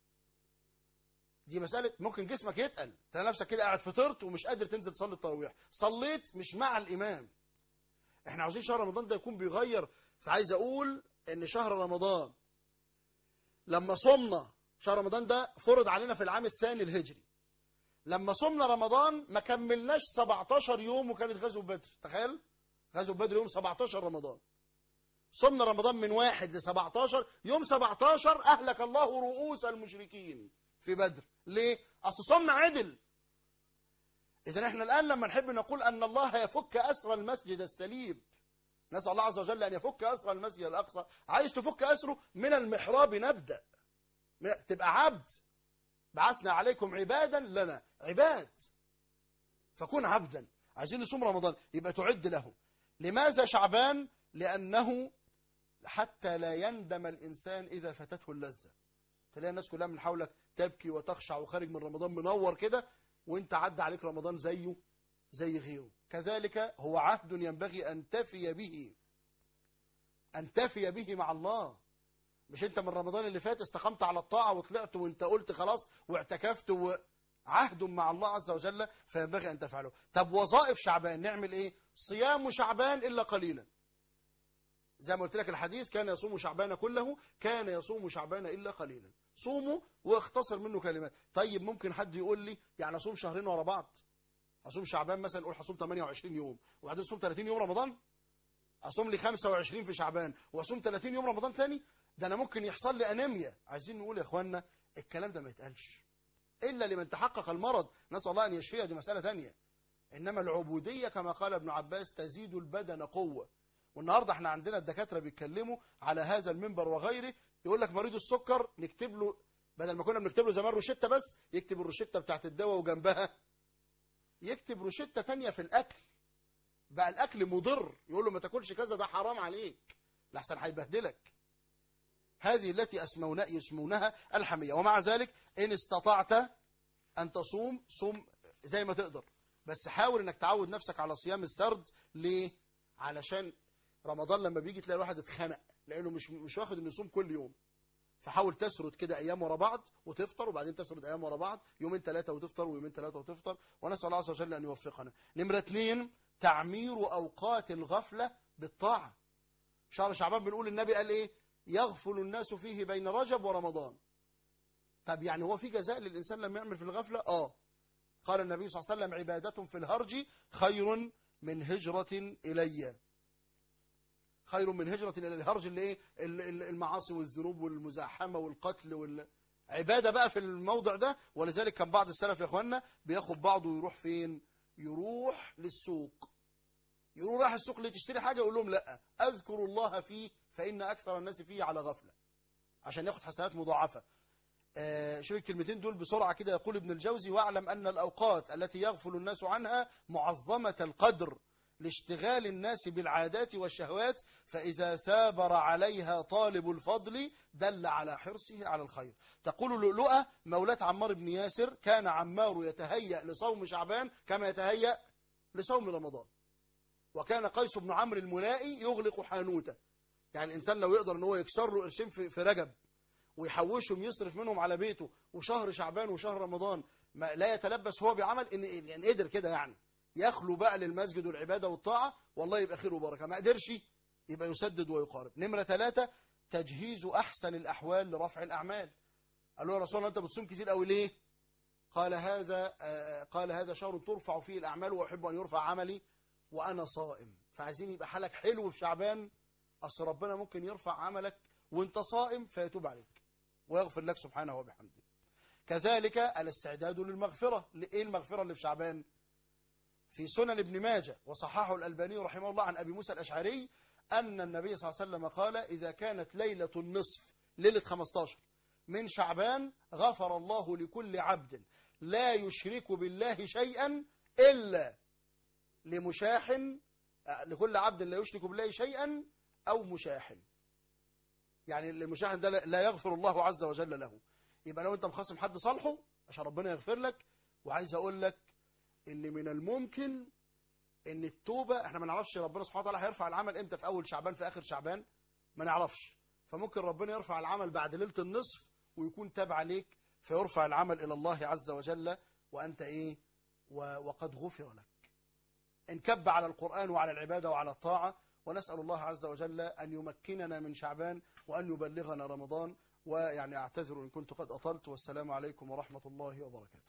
دي مسألة ممكن جسمك يتقل، تلاقي نفسك كده قاعد فطرت ومش قادر تنزل تصلي التراويح، صليت مش مع الإمام. احنا عاوزين شهر رمضان ده يكون بيغير. فعايز أقول إن شهر رمضان لما صمنا، شهر رمضان ده فرض علينا في العام الثاني الهجري، لما صمنا رمضان ما كملناش 17 يوم وكانت غزوة بدر. تخيل، غزوة بدر يوم 17 رمضان، صمنا رمضان من 1 ل 17. يوم 17 أهلك الله رؤوس المشركين في بدر. ليه؟ أصل صمنا عدل. إذن احنا الآن لما نحب نقول أن الله يفك أسر المسجد السليب، نسأل الله عز وجل أن يفك أسر المسجد الأقصى. عايز تفك أسره من المحراب نبدأ، تبقى عبد. بعثنا عليكم عبادا لنا، عباد، فكون عبدا. عايزين نصوم رمضان يبقى تعد له. لماذا شعبان؟ لأنه حتى لا يندم الإنسان إذا فاتته اللذة. تلاقي الناس كلها من حولك تبكي وتخشع وخارج من رمضان منور كده، وانت عدى عليك رمضان زيه زي غيره. كذلك هو عهد ينبغي أن تفي به مع الله. مش انت من رمضان اللي فات استقمت على الطاعة وطلعت وانت قلت خلاص واعتكفت، وعهد مع الله عز وجل فينبغي أن تفعله. طب وظائف شعبان نعمل ايه؟ صيام شعبان إلا قليلا. زي ما قلت لك الحديث: كان يصوم شعبان كله، كان يصوم شعبان إلا قليلا. صوموا واختصر منه كلمات. طيب ممكن حد يقول لي يعني أصوم شهرين ورا بعض؟ أصوم شعبان مثلا، أقول هصوم 28 يوم وبعدين أصوم 30 يوم رمضان؟ أصوم لي 25 في شعبان وأصوم 30 يوم رمضان ثاني؟ ده أنا ممكن يحصل لي أنيميا. عايزين نقول يا إخواننا الكلام ده ما يتقالش إلا لمن تحقق المرض، نسأل الله أن يشفيه، دي مسألة ثانية. إنما العبودية كما قال ابن عباس تزيد البدن قوة. والنهاردة احنا عندنا الدكاترة بيتكلموا على هذا المنبر وغيره، يقول لك مريض السكر نكتب له، بدل ما كنا بنكتب له زمان روشتة بس، يكتب الروشتة بتاعت الدواء وجنبها يكتب روشتة تانية في الأكل. بقى الأكل مضر، يقول له ما تاكلش كذا، ده حرام عليك لحسن هيبهدلك. هذه التي يسمونها الحمية. ومع ذلك إن استطعت أن تصوم صوم زي ما تقدر، بس حاول انك تعود نفسك على صيام السرد. ليه؟ علشان رمضان لما بيجي تلاقي الواحد اتخنق لانه مش واخد انه يصوم كل يوم. فحاول تسرد كده ايام ورا بعض وتفطر، وبعدين تسرد ايام ورا بعض، يومين 3 وتفطر، ويومين 3 وتفطر، ونسأل الله عز وجل ان يوفقنا. نمرة 2: تعمير اوقات الغفلة بالطاعة. شهر شعبان بنقول النبي قال ايه؟ يغفل الناس فيه بين رجب ورمضان. طب يعني هو في جزاء للإنسان لما يعمل في الغفلة؟ قال النبي صلى الله عليه وسلم: عبادة في الهرج خير من هجرة إلي. خير من هجرة إلى الهرج اللي ايه؟ المعاصي والذنوب والمزاحمة والقتل عبادة بقى في الموضع ده. ولذلك كان بعض السلف يا اخوانا بياخد بعضه ويروح فين؟ يروح للسوق، يروح راح السوق لتشتري حاجة، يقول لهم لا اذكر الله فيه فإن أكثر الناس فيه على غفلة، عشان ياخد حسنات مضاعفة. شوف الكلمتين دول بسرعة كده. يقول ابن الجوزي: واعلم أن الأوقات التي يغفل الناس عنها معظمة القدر لاشتغال الناس بالعادات والشهوات، فإذا ثابر عليها طالب الفضل دل على حرصه على الخير. تقول لؤلؤة مولاة عمار بن ياسر: كان عمار يتهيأ لصوم شعبان كما يتهيأ لصوم رمضان. وكان قيس بن عمرو الملائي يغلق حانوته. يعني الإنسان لو يقدر ان هو يكسر له قرشين في رجب ويحوشهم يصرف منهم على بيته، وشهر شعبان وشهر رمضان ما لا يتلبس هو بعمل، ان يعني قدر كده يعني يخلو بقى للمسجد والعبادة والطاعة، والله يبقى خير وبركة. ما قدرش يبقى يسدد ويقارب. نمرة 3: تجهيز أحسن الأحوال لرفع الأعمال. قالوا يا رسول الله أنت بتصوم كتير قوي ليه؟ قال هذا شهر ترفع فيه الأعمال وأحب أن يرفع عملي وأنا صائم. فعايزين يبقى حالك حلو في شعبان، أصل ربنا ممكن يرفع عملك وانت صائم فيتوب عليك ويغفر لك سبحانه وبحمده. كذلك الاستعداد للمغفرة. ايه المغفرة اللي في شعبان؟ في سنن ابن ماجه وصححه الألباني رحمه الله عن أبي موسى الأشعري أن النبي صلى الله عليه وسلم قال: إذا كانت ليلة النصف ليلة 15 من شعبان غفر الله لكل عبد لا يشرك بالله شيئا إلا لمشاح، لكل عبد لا يشرك بالله شيئا أو مشاح. يعني المشاح ده لا يغفر الله عز وجل له. يبقى لو انت مخاصم حد صالحه عشان ربنا يغفر لك. وعايز اقول لك ان من الممكن ان التوبة، احنا ما نعرفش ربنا سبحانه وتعالى هيرفع العمل امتى، في اول شعبان في اخر شعبان، ما نعرفش. فممكن ربنا يرفع العمل بعد ليلة النصف ويكون تاب عليك فيرفع العمل الى الله عز وجل وانت ايه وقد غفر لك. انكب على القرآن وعلى العبادة وعلى الطاعة. ونسأل الله عز وجل أن يمكننا من شعبان وأن يبلغنا رمضان. ويعني أعتذر إن كنت قد أطلت، والسلام عليكم ورحمة الله وبركاته.